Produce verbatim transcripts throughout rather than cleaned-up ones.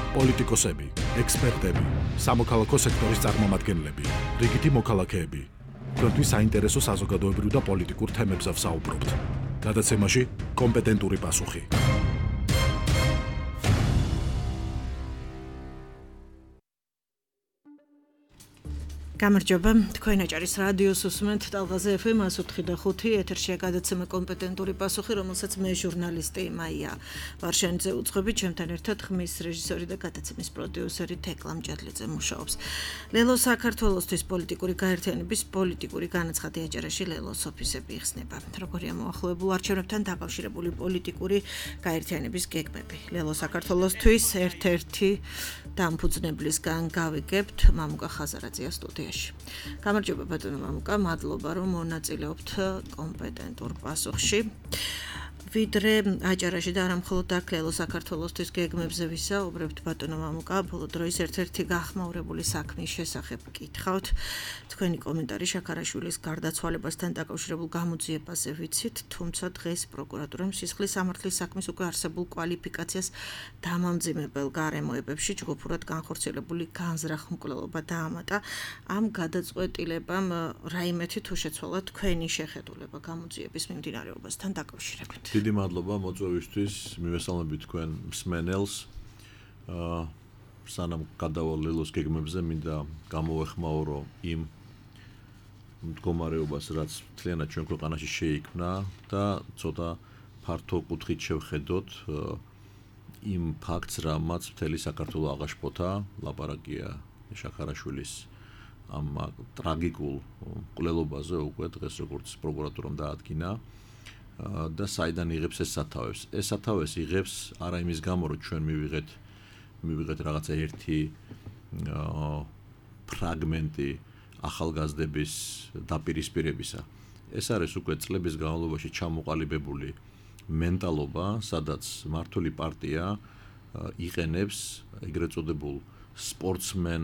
პოლიტიკოსები, ექსპერტები, სამოქალაქო სექტორის წარმომადგენლები, რიგითი მოქალაქეები. Თქვენთვის საინტერესო საზოგადოებრივ და პოლიტიკურ თემებზე ვსაუბრობთ. გადაცემაში კომპეტენტური პასუხი. გამარჯობა, თქვენ აჭარის რადიოს უსმენთ ტალღაზე ეფ ემ εκατო ოთხი და ხუთი ეთერშია გადაცემა კომპეტენტური პასუხი, რომელსაც მე ჟურნალისტი მაია ვარშანიძე უძღვები, ჩემთან ერთად ხმის რეჟისორი და გადაცემის პროდიუსერი თეკლა მჭედლიძე მუშაობს. ლელო საქართველოსთვის პოლიტიკური გაერთიანების პოლიტიკური განაცხადი აჭარაში ლელოს ოფისები იხსნება. როგორია მოახლოებულ არჩევნებთან დაკავშირებული პოლიტიკური გაერთიანების გეგმები. ლელო საქართველოსთვის ერთ-ერთი დამფუძნებლისგან გავიგებთ მამუკა ხაზარაძეა სტუდიაში. გამარჯობა ბატონო მამუკა, მადლობა რომ მონაწილეობთ კომპეტენტურ პასუხში. ვიდრე აჭარაში და არა მხოლოდ აქ ლელო საქართველოსთვის გეგმებზე ვისაუბრებთ ბატონო მამუკა, ბოლო დროის ერთ-ერთი გახმაურებული საქმის შესახებ გითხავთ. თქვენი კომენტარი შაქარაშვილის გარდაცვალებასთან დაკავშირებულ გამოძიებაზე ვიცით, თუმცა დღეს პროკურატურამ სისხლის სამართლის საქმის უკვე არსებულ კვალიფიკაციას დამამძიმებელ გარემოებებში ჯგუფურად განხორციელებული განზრახ-მკვლელობა დაამატა. ამ გადაწყვეტილებამ რაიმეთი თუ შეცვალა თქვენი შეხედულება გამოძიების მიმდინარეობასთან დაკავშირებით? დიდი მადლობა მოწვევისთვის, მივესალმებით თქვენ მსმენელს. აა სანამ გადავალ ლელოს გეგმებზე, მინდა გამოვეხმაურო იმ მდგომარეობას, რაც მთლიანად ჩვენ ქვეყანაში შეიქმნა და ცოტა ფართო კუთხით შევხედოთ იმ ფაქტს, რამაც მთელი საქართველო აღაშფოთა, ლაპარაკია შაქარაშვილის ამ ტრაგიკულ მკვლელობაზე უკვე დღეს როგორც პროკურატურამ დაადგინა. და საიდან იღებს ეს სათავეს. ეს სათავეს იღებს არა იმის გამო, რომ ჩვენ მივიღეთ მივიღეთ რაღაცა ერთი ფრაგმენტი ახალგაზრდების დაპირისპირებისა. ეს არის უკვე წლების განმავლობაში ჩამოყალიბებული მენტალობა, სადაც მართული პარტია იყენებს ეგრეთ წოდებულ სპორტსმენ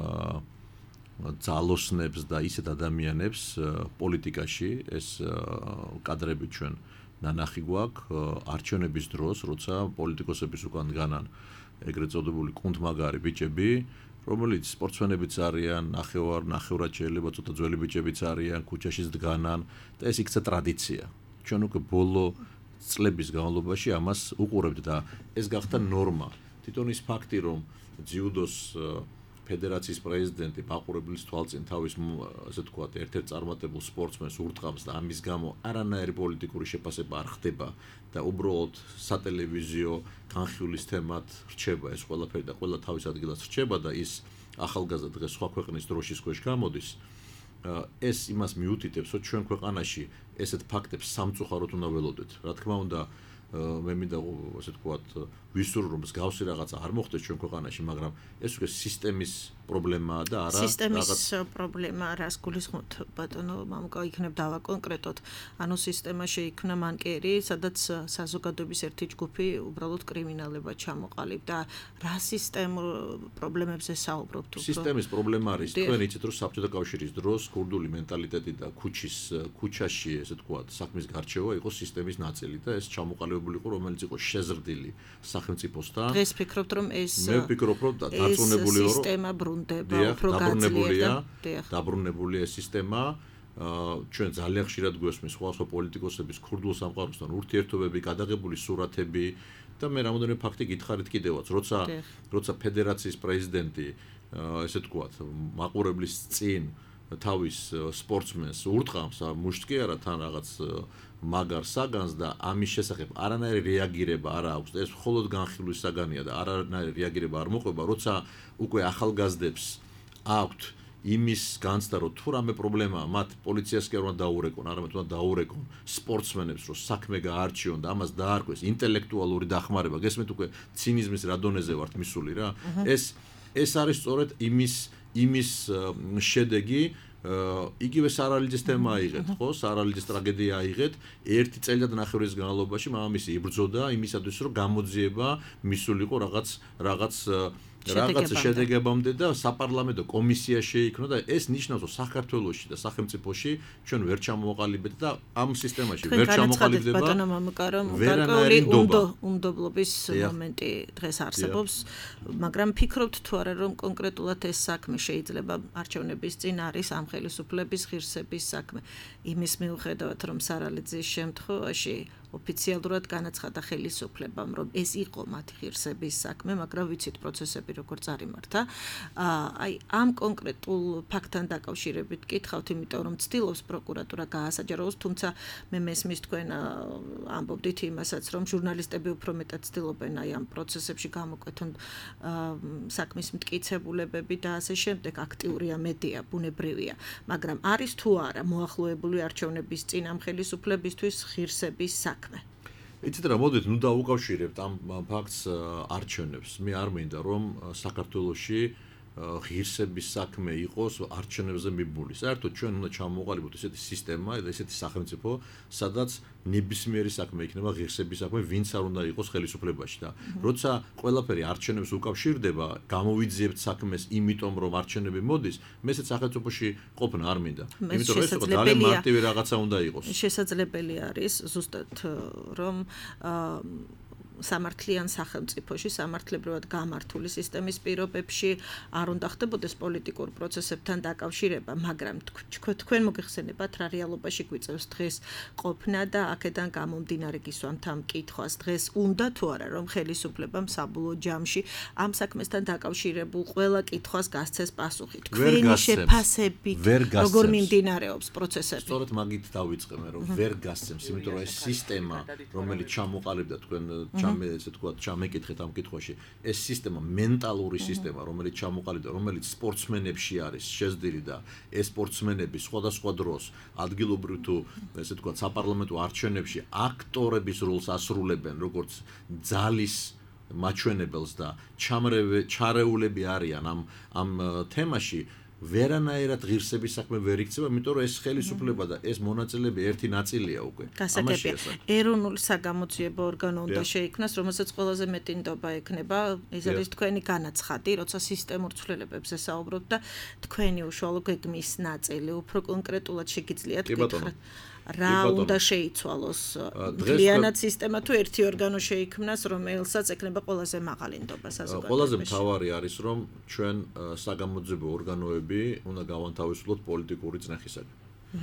ძალოსნებს და ისეთ ადამიანებს პოლიტიკაში, ეს კადრები ჩვენ ნანახი გვაქვს არჩევნების დროს, როცა პოლიტიკოსების უკან დგანან ეგრეთ წოდებული კუნთმაგარი ბიჭები, რომელიც სპორტსმენებიც არიან, ნახევარ, ნახევრად შეიძლება ცოტა ძველი ბიჭებიც არიან, ქუჩაშიც დგანან და ეს იქცა ტრადიცია. ჩვენ უკვე ბოლო წლების განმავლობაში ამას უყურებთ და ეს გახდა ნორმა. თვითონ ის ფაქტი, რომ ძიუდოს ფედერაციის პრეზიდენტი მაყურებლის თვალწინ თავის ასე თქვა ერთ-ერთ წარმატებულ სპორტსმენს ურტყამს და ამის გამო არანაირი პოლიტიკური შეფასება არ ხდება და უბრალოდ სატელევიზიო განხილვის თემად რჩება ეს ყველაფერი და ყველა თავის ადგილას რჩება და ის ახალგაზრდა დღეს სხვა ქვეყნის დროშის ქვეშ გამოდის. ეს იმას მიუთითებს, რომ ჩვენ ქვეყანაში ესეთ ფაქტებს სამწუხაროდ უნდა ველოდეთ. რა თქმა უნდა, მე მინდა ასე ვთქვათ, ვისურვო რომ მსგავსი რაღაცა არ მოხდეს ჩვენ ქვეყანაში, მაგრამ ეს უკვე სისტემის პრობლემაა და არა სისტემის პრობლემა, რას გულისხმობთ ბატონო მამუკა, იქნებ დავაკონკრეტოთ. ანუ სისტემა შეიქმნა მანკერი, სადაც საზოგადოების ერთი ჯგუფი უბრალოდ კრიმინალებად ჩამოყალიბდა. რა სისტემურ პრობლემებზე საუბრობთ უფრო? სისტემის პრობლემა არის, თქვენ იცით, რომ საბჭოთა კავშირის დროს ქურდული მენტალიტეტი და ქუჩის ქუჩაში, ესე ვთქვათ, საქმის გარჩევა იყო სისტემის ნაწილი და ეს ჩამოყალიბებული იყო, რომელიც იყო შეზრდილი სახელმწიფოსთან. დღეს ფიქრობთ, რომ ეს მე ვფიქრობ, რომ დარწმუნებული ვარო, სისტემა ბრუნდება, უფრო გაძლიერდა. დაბრუნებულია ეს სისტემა. ჩვენ ძალიან ხშირად გვესმის სხვა სხვა პოლიტიკოსების ქურდულ სამყაროსთან ურთიერთობები, გადაღებული სურათები და მე რამოდენიმე ფაქტი გითხარით კიდევაც, როცა როცა ფედერაციის პრეზიდენტი, ესე ვთქვათ, მაყურებლის წინ თავის სპორტსმენს ურტყამს, მუშტ კი არა, თან რაღაც მაგარ საგანს და ამის შესახებ არანაირი რეაგირება არ აქვს და ეს მხოლოდ განხილვის საგანია და არანაირი რეაგირება არ მოყვება, როცა უკვე ახალგაზრდებს აქვთ იმის განცდა, რომ თუ რამე პრობლემაა, მათ პოლიციას კი არ უნდა დაურეკონ, არამედ უნდა დაურეკონ სპორტსმენებს, რომ საქმე გაარჩიონ და ამას დაარქვეს ინტელექტუალური დახმარება. გესმით უკვე ცინიზმის რა დონეზე ვართ მისული რა. ეს ეს არის სწორედ იმის იმის შედეგი, იგივე სარალიძის თემა აიღეთ, ხო? სარალიძის ტრაგედია აიღეთ. ერთი წელი და ნახევრის განმავლობაში მამამისი იბრძოდა იმისათვის, რომ გამოძიება მისულიყო რაღაც რაღაც რაღაც შედეგებამდე და საპარლამენტო კომისია შეიქმნა და ეს ნიშნავს, რომ საქართველოში და სახელმწიფოში ჩვენ ვერ ჩამოვაყალიბეთ და ამ სისტემაში ვერ ჩამოყალიბდება. ბატონო მამუკარო, გარკვეული უნდობლობის მომენტი დღეს არსებობს, მაგრამ ფიქრობთ თუ არა რომ კონკრეტულად ეს საქმე შეიძლება არჩევნების წინ არის ამ ხელისუფლების ღირსების საქმე. იმის მიუხედავად რომ სარალიძის შემთხვევაში ოფიციალურად განაცხადა ხელისუფლებამ, რომ ეს იყო მათი ღირსების საქმე, მაგრამ ვიცით პროცესები როგორ წარიმართა. აი ამ კონკრეტულ ფაქტთან დაკავშირებით გითხავთ, იმიტომ რომ ცდილობს პროკურატურა გაასაჯაროოს, თუმცა მე მესმის თქვენ ამბობდით იმასაც, რომ ჟურნალისტები უფრო მეტად ცდილობენ აი ამ პროცესებში გამოკვეთონ საქმის მტკიცებულებები და ასე შემდეგ, აქტიურია მედია, ბუნებრივია, მაგრამ არის თუ არა მოახლოებული არჩევნების წინ ამ ხელისუფლებისთვის ღირსების საქმე. იცით რა, მოდით ნუ დაუკავშირებთ ამ ფაქტს არჩევნებს. მე არ მინდა რომ საქართველოში ღირსების საქმე იყოს არჩევნებზე მიბული. საერთოდ ჩვენ უნდა ჩამოვაყალიბოთ ესეთი სისტემა და ესეთი სახელმწიფო, სადაც ნებისმიერი საქმე იქნება ღირსების საქმე, ვინც არ უნდა იყოს ხელისუფლებაში და როცა ყველაფერი არჩევნებს უკავშირდება, გამოვიძიებთ საქმეს იმიტომ რომ არჩევნები მოდის, მე ესეთ სახელმწიფოში ყოფნა არ მინდა. იმიტომ რომ ეს ძალიან მარტივი რაღაცა უნდა იყოს. შესაძლებელი არის ზუსტად რომ სამართლიან სახელმწიფოში, სამართლებრივად გამართული სისტემის პირობებში არ უნდა ხდებოდეს პოლიტიკურ პროცესებთან დაკავშირება, მაგრამ თქვენ მოგეხსენებათ რა რეალობაში გვიწევს დღეს ყოფნა და აქედან გამომდინარე გისვამთ ამ კითხვას, დღეს უნდა თუ არა რომ ხელისუფლებამ საბოლოო ჯამში ამ საქმესთან დაკავშირებულ ყველა კითხვას გასცეს პასუხი. თქვენი შეფასებით როგორ მიმდინარეობს პროცესები? სწორედ მაგით დავიწყე, რომ ვერ გასცემს, იმიტომ რომ ეს სისტემა, რომელიც ჩამოყალიბდა თქვენ ჩამე ესე თქვა ჩამეკითხეთ ამ კითხვაში ეს სისტემა მენტალური სისტემა რომელიც ჩამოყალიბდა რომელიც სპორტსმენებში არის შეზდილი და ეს სპორტსმენები სხვადასხვა დროს ადგილობრივ თუ ესე თქვა საპარლამენტო არჩევნებში აქტორების როლს ასრულებენ როგორც ძალის მაჩვენებელს და ჩარეულები არიან ამ ამ თემაში ვერანაირად ღირსების საქმე ვერ იქცევა, იმიტომ რომ ეს ხელისუფლება და ეს მონაწილეები ერთი ნაწილია უკვე. გასაგებია. ეროვნული საგამოძიებო ორგანო უნდა შეიქმნას, რომელსაც ყველაზე მეტი ნდობა ექნება, ეს არის თქვენი განაცხადი, როცა სისტემურ ცვლილებებზე საუბრობთ და თქვენი უშუალო გეგმის ნაწილი, უფრო კონკრეტულად შეგიძლიათ გითხრათ. რა უნდა შეიცვალოს მთლიანად სისტემა თუ ერთი ორგანო შეიქმნას, რომელსაც ექნება ყველაზე მაღალი ნდობა საზოგადოებაში. ყველაზე მთავარი არის, რომ ჩვენ საგამოძიებო ორგანოები უნდა გავანთავისუფლოთ პოლიტიკური წნეხისაგან.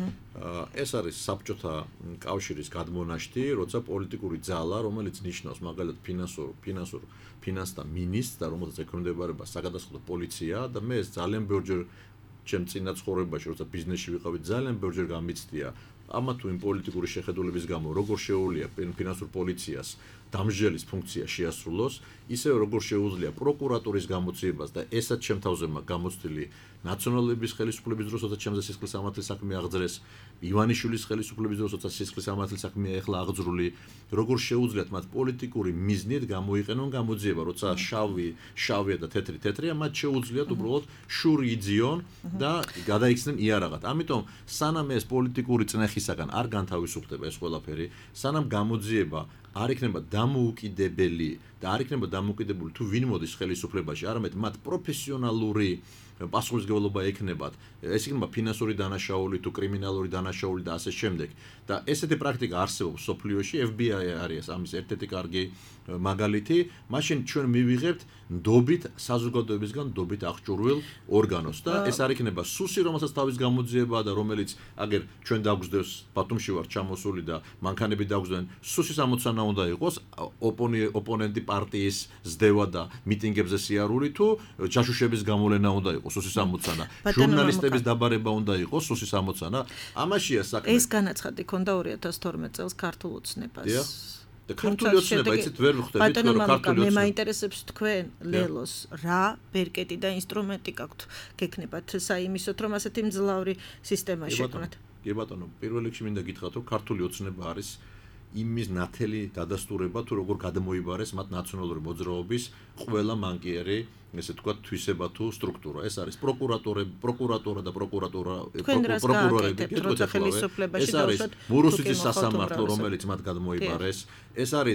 ეს არის საბჭოთა კავშირის გადმონაშთი, როცა პოლიტიკური ძალა, რომელიც ნიშნავს მაგალითად ფინანსურ ფინანსურ ფინანსთა მინისტრს და რომელსაც ექვემდებარება საგადასახადო პოლიცია და მე ეს ძალიან ბევრჯერ ჩემ წინა ცხოვრებაში, როცა ბიზნესში ვიყავი, ძალიან ბევრჯერ გამიცდია ამა თუ იმ პოლიტიკური შეხედულების გამო როგორ შეუძლია ფინანსურ პოლიციას დამსჯელის ფუნქცია შეასრულოს, ისევ როგორ შეუძლია პროკურატურის გამოძიებას და ესაც ჩემ თავზე გამოცდილი ნაციონალების ხელისუფლების დროს, როცა ჩემზე სისხლის სამართლის საქმე აღძრეს, ივანიშვილის ხელისუფლების დროს, როცა სისხლის სამართლის საქმეა ეხლა აღძრული, როგორ შეუძლიათ მათ პოლიტიკური მიზნით გამოიყენონ გამოძიება, როცა შავი, შავია და თეთრი თეთრია, მათ შეუძლიათ უბრალოდ შური იძიონ და გადაიქცნენ იარაღად. ამიტომ სანამ ეს პოლიტიკური წნეხისაგან არ განთავისუფლდება ეს ყველაფერი, სანამ გამოძიება არ იქნება დამოუკიდებელი და არ იქნება დამოუკიდებელი თუ ვინ მოდის ხელისუფლებაში, არამედ მათ პროფესიონალური პასუხისმგებლობა ექნებათ. ეს იქნება ფინანსური დანაშაული თუ კრიმინალური დანაშაული და ასე შემდეგ. და ესეთი პრაქტიკა არსებობს სოფლიოში, F B I არის ამის ერთ-ერთი კარგი მაგალითი, მაშინ ჩვენ მივიღებთ ნდობით საზოგადოებისგან ნდობით აღჭურვილ ორგანოს და ეს არ იქნება სუსი, რომელსაც თავის გამოძიება და რომელიც აგერ ჩვენ დაგვგზდევს ბათუმში ვარ ჩამოსული და მანქანები დაგვგზდენ, სუსის ამოცანა უნდა იყოს ოპონენტი პარტიის ზდევა და მიტინგებზე სიარული თუ ჯაშუშების გამოვლენა უნდა იყოს სუსის ამოცანა. ჟურნალისტების დაბარება უნდა იყოს სუსის ამოცანა. ამაშია საქმე. ეს განაცხადი ქონდა ორი ათას თორმეტ წელს ქართულ ოცნებას. და ქართული ოცნება იცით ვერ ვხვდებით, რომ ქართული ოცნება. მე მაინტერესებს თქვენ ლელოს რა ბერკეტი და ინსტრუმენტი გაქვთ გექნებათ საიმისოთ, რომ ასეთი მძლავრი სისტემა შექმნათ. კი ბატონო, პირველ რიგში მინდა გითხრათ, რომ ქართული ოცნება არის იმის ნათელი დადასტურება თუ როგორ გადმოიბარეს მათ ნაციონალური მოძრაობის ყველა მანკიერი, ესე თქვა, თვისება თუ სტრუქტურა. ეს არის პროკურატურა, პროკურატურა და პროკურატურა, პროკურორები, ეს არის ბურუსის სასამართლო, რომელიც მათ გადმოიბარეს. ეს არის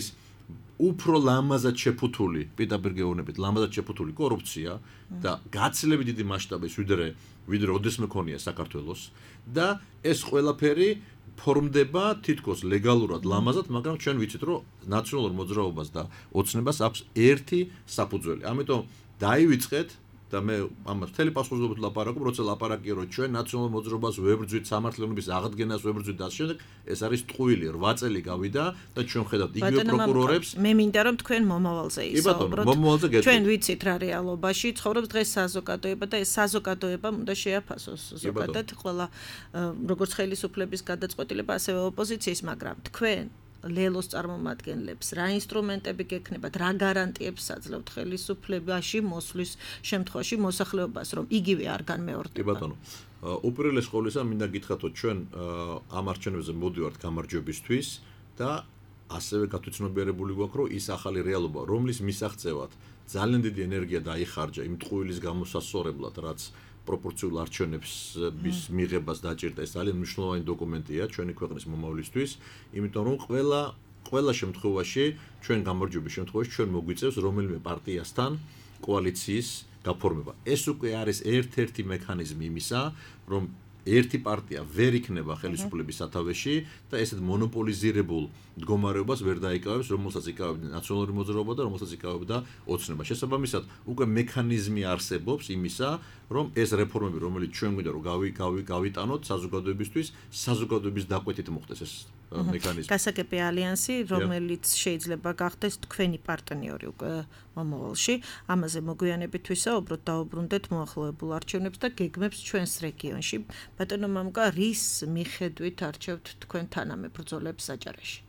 უფრო ლამაზად შეფუთული, პირდაპირ გეუბნებით, ლამაზად შეფუთული კორუფცია და გაცილებით დიდი მასშტაბის ვიდრე ვიდრე ოდესმე ქონია საქართველოს და ეს ყველაფერი ფორმდება თითქოს ლეგალურად, ლამაზად, მაგრამ ჩვენ ვიცით, რომ ნაციონალურ მოძრაობას და ოცნებას აქვს ერთი საფუძველი. ამიტომ დაივიწყეთ და მე ამას მთელი პასუხისმგებლობით ლაპარაკობ, როცა ლაპარაკია, რომ ჩვენ ნაციონალურ მოძრაობას ვებრძვით, სამართლიანობის აღდგენას ვებრძვით და ასე შემდეგ, ეს არის ტყუილი, რვა წელი გავიდა და ჩვენ ხედავთ იგივე პროკურორებს. მე მინდა რომ თქვენ მომავალზე ისაუბროთ. ჩვენ ვიცით რა რეალობაში ცხოვრობს დღეს საზოგადოება და ეს საზოგადოება უნდა შეაფასოს ზოგადად ყველა როგორც ხელისუფლების გადაწყვეტილება, ასევე ოპოზიციის, მაგრამ თქვენ ლელოს წარმომადგენლებს რა ინსტრუმენტები გექნებათ, რა გარანტიებს აძლევთ ხელისუფლებაში მოსვლის შემთხვევაში მოსახლეობას, რომ იგივე არ განმეორდება. კი ბატონო, უპირველეს ყოვლისა მინდა გითხრათ, ჩვენ ამ არჩევნებზე მოდივართ გამარჯვებისთვის და ასევე გათვითცნობიერებული გვაქვს, რომ ის ახალი რეალობა, რომლის მისაღწევად ძალიან დიდი ენერგია დაიხარჯა იმ ტყუილის გამოსასწორებლად, რაც პროპორციულ არჩევნების მიღებას დაჭირდა, ეს ძალიან მნიშვნელოვანი დოკუმენტია ჩვენი ქვეყნის მომავლისთვის, იმიტომ რომ ყველა ყველა შემთხვევაში ჩვენ გამარჯვების შემთხვევაში ჩვენ მოგვიწევს რომელიმე პარტიასთან კოალიციის გაფორმება. ეს უკვე არის ერთ-ერთი მექანიზმი იმისა, რომ ერთი პარტია ვერ იქნება ხელისუფლების სათავეში და ესეთ მონოპოლიზირებულ მდგომარეობას ვერ დაიკავებს, რომელსაც იკავებდა ნაციონალური მოძრაობა და რომელსაც იკავებდა ოცნება. შესაბამისად, უკვე მექანიზმი არსებობს იმისა, რომ ეს რეფორმები, რომელიც ჩვენ გვინდა რომ გავიტანოთ საზოგადოებისთვის, საზოგადოების დაკვეთით მოხდეს ეს მექანიზმი. გასაგები ალიანსი, რომელიც შეიძლება გახდეს თქვენი პარტნიორი უკვე მომავალში, ამაზე მოგვიანებით ვისაუბროთ, დაუბრუნდეთ მოახლოებულ არჩევნებს და გეგმებს ჩვენს რეგიონში. ბატონო მამუკა, რის მიხედვით არჩევთ თქვენ თანამებრძოლებს აჭარაში?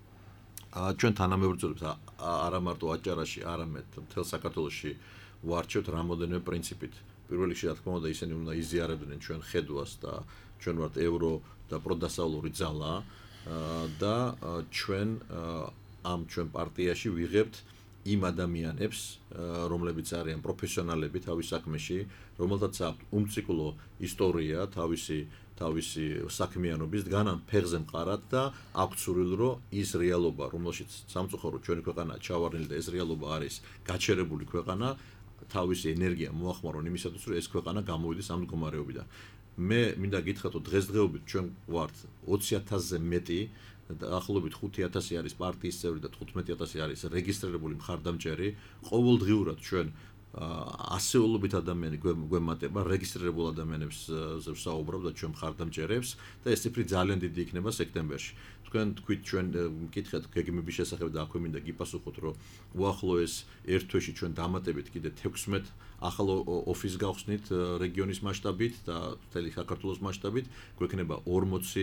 ჩვენ თანამებრძოლებს არა მარტო აჭარაში, არამედ მთელ საქართველოში ვარჩევთ რამოდენიმე პრინციპით. პირველ რიგში, რა თქმა უნდა, ისინი უნდა იზიარებდნენ ჩვენ ხედვას და ჩვენ ვართ ევრო და პროდასავლური ძალა და ჩვენ ამ ჩვენ პარტიაში ვიღებთ იმ ადამიანებს, რომლებიც არიან პროფესიონალები თავის საქმეში, რომელთაც აქვთ უმციკლო ისტორია თავისი თავისი საქმიანობის, დგანან ფეხზე მყარად და აქვთ სურვილი, რომ ის რეალობა, რომელშიც სამწუხაროდ ჩვენი ქვეყანა ჩავარდნილი და ეს რეალობა არის გაჩერებული ქვეყანა, თავისი ენერგია მოახმარონ იმისათვის, რომ ეს ქვეყანა გამოვიდეს ამ მდგომარეობიდან. მე მინდა გითხრათ, რომ დღესდღეობით ჩვენ ვართ ოცი ათასზე მეტი, ახლობით ხუთი ათასი არის პარტიის წევრი და თხუთმეტი ათასი არის რეგისტრირებული მხარდამჭერი. ყოველდღიურად ჩვენ ასეულობით ადამიანი გვემატება, რეგისტრირებულ ადამიანებს ვსაუბრობ და ჩვენ მხარდამჭერებს და ეს ციფრი ძალიან დიდი იქნება სექტემბერში. თქვენ თქვით ჩვენ მკითხეთ გეგმების შესახებ და აქვე მინდა გიპასუხოთ, რომ უახლოეს ერთ თვეში ჩვენ დამატებით კიდე თექვსმეტ ახალ ოფისს გავხსნით რეგიონის მასშტაბით და მთელი საქართველოს მასშტაბით, გვექნება ორმოცი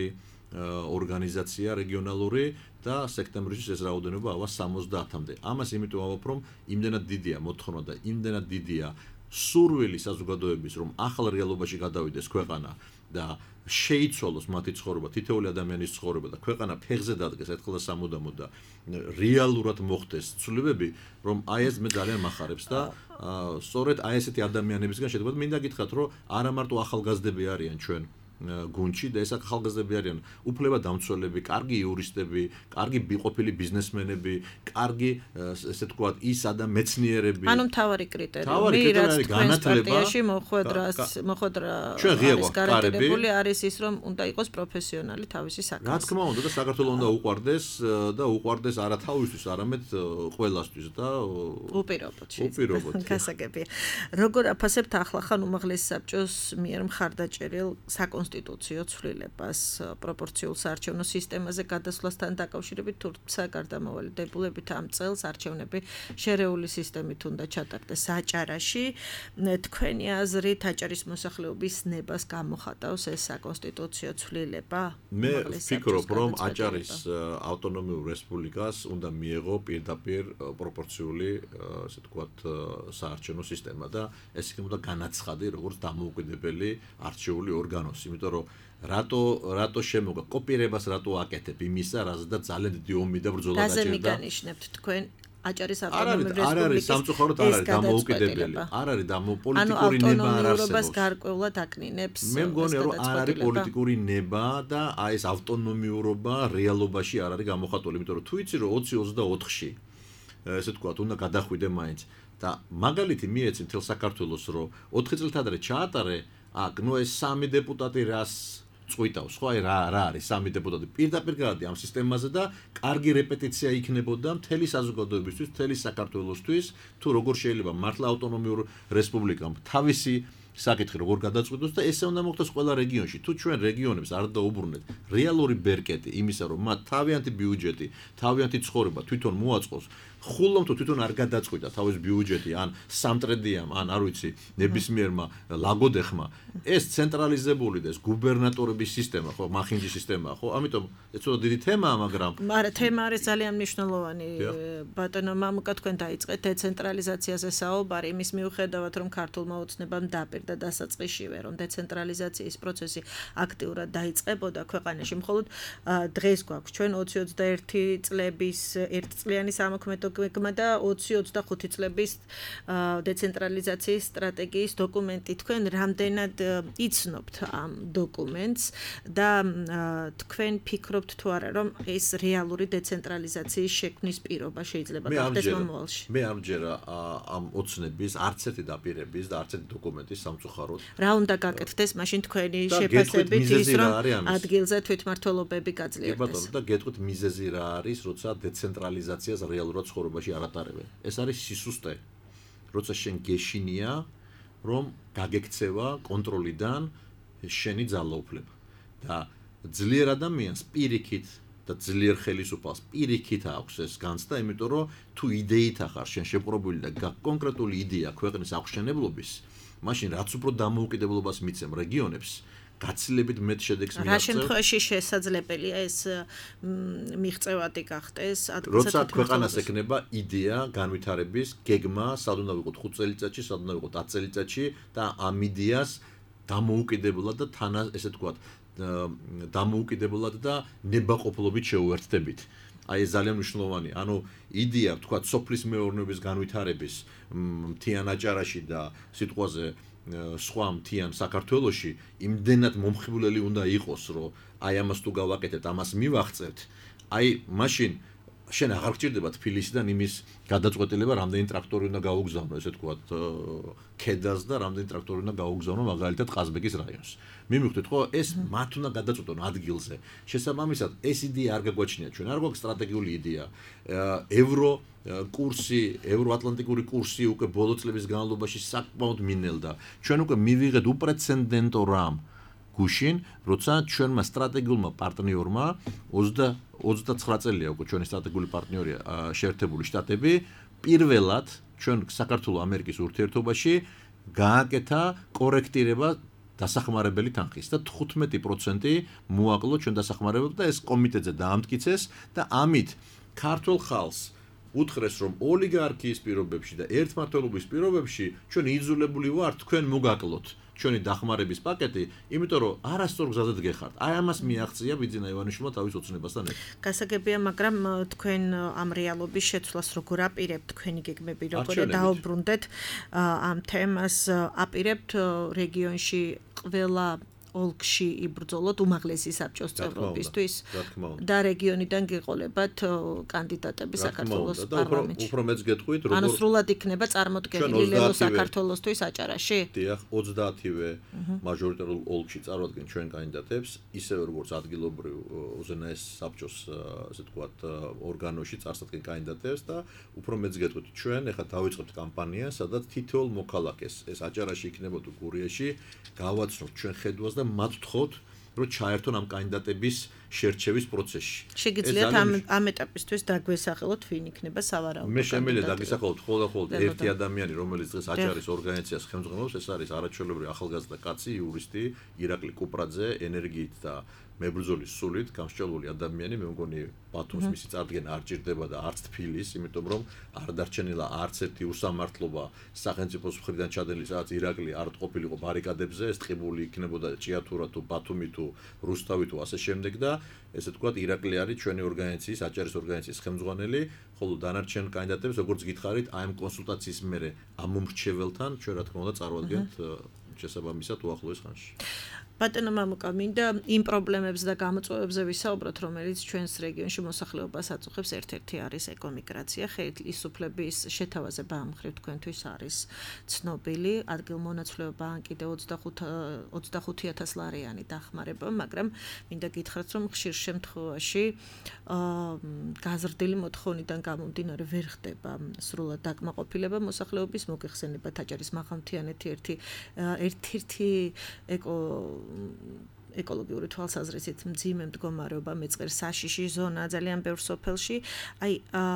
ორგანიზაცია რეგიონალური და სექტემბერში ეს რაოდენობა ავა სამოცდაათამდე. ამას იმიტომ ავაობ, რომ იმდენად დიდია მოთხოვნა და იმდენად დიდია სურვილი საზოგადოების, რომ ახალ რეალობაში გადავიდეს ქვეყანა და შეიცვალოს მათი ცხოვრება, თითოეული ადამიანის ცხოვრება და ქვეყანა ფეხზე დადგეს ერთხელ და სამუდამოდ და რეალურად მოხდეს ცვლილებები, რომ აი ეს მე ძალიან მახარებს და სწორედ აი ესეთი ადამიანებისგან შედგება. მინდა გითხრათ, რომ არა მარტო ახალგაზრდები არიან ჩვენ გუნდში და ეს ახალგაზრდები არიან უფლება დამცველები, კარგი იურისტები, კარგი ყოფილი ბიზნესმენები, კარგი ესე თქვათ ის ადამ მეცნიერები. ანუ მთავარი კრიტერიუმი, რაც თქვენს პარტიაში მოხვედრას, მოხვედრა არის გარანტირებული, არის ის, რომ უნდა იყოს პროფესიონალი თავისი საქმის. რა თქმა უნდა და საქართველოს უნდა უყვარდეს და უყვარდეს არა თავისთვის, არამედ ყველასთვის და უპირობოდ. უპირობოდ. გასაგებია. როგორ აფასებთ ახლახან უმაღლეს საბჭოს მიერ მხარდაჭერილ საკონსტიტუციო კონსტიტუციო ცვლილებას პროპორციულ საარჩევნო სისტემაზე გადასვლასთან დაკავშირებით, თუმცა გარდამავალდებულებით ამ წელს არჩევნები შერეული სისტემით უნდა ჩატარდეს აჭარაში. თქვენი აზრით აჭარის მოსახლეობის ნებას გამოხატავს ეს საკონსტიტუციო ცვლილება? მე ვფიქრობ, რომ აჭარის ავტონომიურ რესპუბლიკას უნდა მიეღო პირდაპირ პროპორციული, ასე ვთქვათ, საარჩევნო სისტემა და ეს იქნებოდა განაცხადი, როგორც დამოუკიდებელი არჩეული ორგანოსი. იმიტომ რომ რატო რატო შემოგა კოპირებას რატო აკეთებ იმისა, რაზეც ძალიან დიდი ომი და ბრძოლა გაჩერდა. რაზე მიგანიშნებთ თქვენ აჭარის ავტონომიური რესპუბლიკის? არ არის სამწუხაროდ არ არის დამოუკიდებელი. არ არის დამოპოლიტიკური ნება არ არსებობს. გარკვეულად აკნინებს. მე მგონია რომ არ არის პოლიტიკური ნება და აი ეს ავტონომიურობა რეალობაში არ არის გამოხატული, იმიტომ რომ თუ იცი რომ ოცი ოცდაოთხში ესე ვთქვათ, უნდა გადახვიდე მაინც და მაგალითი მიეცი მთელ საქართველოს, რომ ოთხი წელით ადრე ჩაატარე, აქ ნუ ეს სამი დეპუტატი რას წვიტავს, ხო, აი რა რა არის სამი დეპუტატი პირდაპირ გადადი ამ სისტემაზე და კარგი რეპეტიცია იქნებოდა მთელი საზოგადოებისთვის, მთელი საქართველოსთვის, თუ როგორ შეიძლება მართლა ავტონომიურ რესპუბლიკამ თავისი საკითხი როგორ გადაწყვიტოს და ესე უნდა მოხდეს ყველა რეგიონში. თუ ჩვენ რეგიონებს არ დაუბრუნეთ რეალური ბერკეტი იმისა, რომ მათ თავიანთი ბიუჯეტი, თავიანთი ცხოვრება თვითონ მოაწყოს, ხულომ თუ თვითონ არ გადაწყვიტა თავის ბიუჯეტი ან სამტრედიამ, ან არ ვიცი, ნებისმიერმა ლაგოდეხმა, ეს ცენტრალიზებული და ეს გუბერნატორების სისტემა, ხო, მახინჯის სისტემაა, ხო? ამიტომ ეს ცოტა დიდი თემაა, მაგრამ მაგრამ თემა არის ძალიან მნიშვნელოვანი. ბატონო მამუკა, თქვენ დაიწყეთ დეცენტრალიზაციაზე საუბარი, იმის მიუხედავად, რომ ქართულმა ოცნებამ დაპირდა დასაწყისშივე, რომ დეცენტრალიზაციის პროცესი აქტიურად დაიწყებოდა ქვეყანაში. მხოლოდ დღეს გვაქვს ჩვენ ოცი ოცდაერთი წლების ერთწლიანი სამოქმედო გეგმა და ოცი ოცდახუთი წლების დეცენტრალიზაციის სტრატეგიის დოკუმენტი. თქვენ რამდენად იცნობთ ამ დოკუმენტს და თქვენ ფიქრობთ თუ არა, რომ ეს რეალური დეცენტრალიზაციის შექმნის პირობა შეიძლება გახდეს მომავალში? მე ამჯერა ამ ოცნების არც ერთი დაპირების და არც ერთი დოკუმენტის სამწუხაროდ. რა უნდა გაკეთდეს მაშინ თქვენი შეფასებით ის, რომ ადგილზე თვითმმართველობები გაძლიერდეს? კი ბატონო, და გეტყვით მიზეზი რა არის, როცა დეცენტრალიზაციას რეალურად ცხოვრებაში არ ატარებენ. ეს არის სისუსტე. როცა შენ გეშინია, რომ გაგექცევა კონტროლიდან შენი ძალაუფლება და ძლიერ ადამიანს პირიქით და ძლიერ ხელისუფალს პირიქით აქვს ეს განცდა, იმიტომ რომ თუ იდეით ახარ შენ შეპყრობილი და კონკრეტული იდეა ქვეყნის აღშენებლობის, მაშინ რაც უფრო დამოუკიდებლობას მიცემ რეგიონებს, გაცილებით მეტ შედეგს მიაღწევ. რა შემთხვევაში შესაძლებელია ეს მიღწევადი გახდეს? როცა ქვეყანას ექნება იდეა განვითარების გეგმა, სად უნდა ვიყოთ ხუთ წელიწადში, სად უნდა ვიყოთ ათი წელიწადში და ამ იდეას დამოუკიდებლად და თან ესე ვთქვათ, დამოუკიდებლად და ნებაყოფლობით შეუერთდებით. აი ეს ძალიან მნიშვნელოვანია. ანუ იდეა, ვთქვათ, სოფლის მეურნეობის განვითარების მთიან აჭარაში და სიტყვაზე სხვა მთიან საქართველოში იმდენად მომხიბვლელი უნდა იყოს, რომ აი ამას თუ გავაკეთებთ, ამას მივახცევთ, აი მაშინ შენ აღარ გჭირდება თბილისიდან იმის გადაწყვეტილება, რამდენი ტრაქტორი უნდა გაუგზავნო, ესე ვთქვათ, ქედას და რამდენი ტრაქტორი უნდა გაუგზავნო მაგალითად ყაზბეგის რაიონს. მიმივხვდით, ხო, ეს მათ უნდა გადაწყვეტონ ადგილზე. შესაბამისად, ეს იდეა არ გაგვაჩნია ჩვენ, არ გვაქვს სტრატეგიული იდეა. ევრო კურსი, ევროატლანტიკური კურსი უკვე ბოლო წლების განმავლობაში საკმაოდ მინელდა. ჩვენ უკვე მივიღეთ უპრეცედენტო რამ გუშინ, როცა ჩვენმა სტრატეგიულმა პარტნიორმა ოცდაცხრა წელია უკვე ჩვენი სტრატეგიული პარტნიორია შეერთებული შტატები, პირველად ჩვენ საქართველოს ამერიკის ურთიერთობაში გააკეთა კორექტირება დასახმარებელი თანხის და თხუთმეტი პროცენტი მოაკლო ჩვენ დასახმარებლად და ეს კომიტეტზე დაამტკიცეს და ამით ქართულ ხალხს უთხრეს, რომ ოლიგარქიის პირობებში და ერთმართველობის პირობებში ჩვენ იძულებული ვართ თქვენ მოგაკლოთ ჩვენი დახმარების პაკეტი, იმიტომ რომ არასწორ გზაზე დგეხართ. აი ამას მიაღწია ბიძინა ივანიშვილმა თავის ოცნებასთან ერთად. გასაგებია, მაგრამ თქვენ ამ რეალობის შეცვლას როგორ აპირებთ თქვენი გეგმები, როგორ დაუბრუნდეთ ამ თემას, აპირებთ რეგიონში ყველა ოლქში იბრძოლოთ უმაღლესი საბჭოს წევრობისთვის და რეგიონიდან გიყოლებათ კანდიდატები საქართველოს პარლამენტში. უფრო მეც გეტყვით, როგორ ანუ სრულად იქნება წარმოდგენილი ლელო საქართველოსთვის აჭარაში? დიახ, ოცდაათივე მაჟორიტარულ ოლქში წარვადგენ ჩვენ კანდიდატებს, ისევე როგორც ადგილობრივ უზენაეს საბჭოს, ასე ვთქვათ, ორგანოში წარსადგენ კანდიდატებს და უფრო მეც გეტყვით, ჩვენ ეხლა დავიწყებთ კამპანია, სადაც თითოეულ მოქალაქეს, ეს აჭარაში იქნება თუ გურიაში, გავაცნობთ ჩვენ ხედვას და მათ ვთხოვთ, რომ ჩაერთონ ამ კანდიდატების შერჩევის პროცესში. შეგიძლიათ ამ ამ ეტაპისთვის დაგვესახელოთ, ვინ იქნება სავარაუდო. მე შემიძლია დაგესახელოთ ხოლმე ხოლმე ერთი ადამიანი, რომელიც დღეს აჭარის ორგანიზაციას ხელმძღვანელობს, ეს არის არაჩვეულებრივი ახალგაზრდა კაცი, იურისტი, ირაკლი კუპრაძე, ენერგიით და მებრძოლის სულით გამსჭვალული ადამიანი. მე მგონი ბათუმს მისი წარდგენა არ ჭირდება და არც თბილის, იმიტომ რომ არ დარჩენილა არც ერთი უსამართლობა სახელმწიფოს მხრიდან ჩადენილი, სადაც ირაკლი არ ყოფილიყო ბარიკადებზე, ეს ტყიბული იქნებოდა ჭიათურა თუ ბათუმი თუ რუსთავი თუ ასე შემდეგ და ესე ვთქვათ, ირაკლი არის ჩვენი ორგანიზაციის, აჭარის ორგანიზაციის ხელმძღვანელი, ხოლო დანარჩენ კანდიდატებს, როგორც გითხარით, აი ამ კონსულტაციის მერე ამ მომრჩეველთან ჩვენ რა თქმა უნდა წარვადგენთ შესაბამისად უახლოეს ხანში. ბატონო მამუკა, მინდა იმ პრობლემებს და გამოწვევებზე ვისაუბროთ, რომელიც ჩვენს რეგიონში მოსახლეობას აწუხებს. ერთ-ერთი არის ეკომიგრაცია, ხელისუფლების შეთავაზება ამ მხრივ თქვენთვის არის ცნობილი. ადგილმონაცვლეობა ან კიდევ ოცდახუთი ათას ლარიანი დახმარება, მაგრამ მინდა გითხრათ, რომ ხშირ შემთხვევაში გაზრდილი მოთხოვნიდან გამომდინარე ვერ ხდება სრულად დაკმაყოფილება მოსახლეობის, მოგეხსენებათ აჭარის მაღალმთიანეთი ერთი ერთ-ერთი ეკო ეკოლოგიური თვალსაზრისით მძიმე მდგომარეობა მეწყერ საშიში ზონა ძალიან ბევრ სოფელში. აი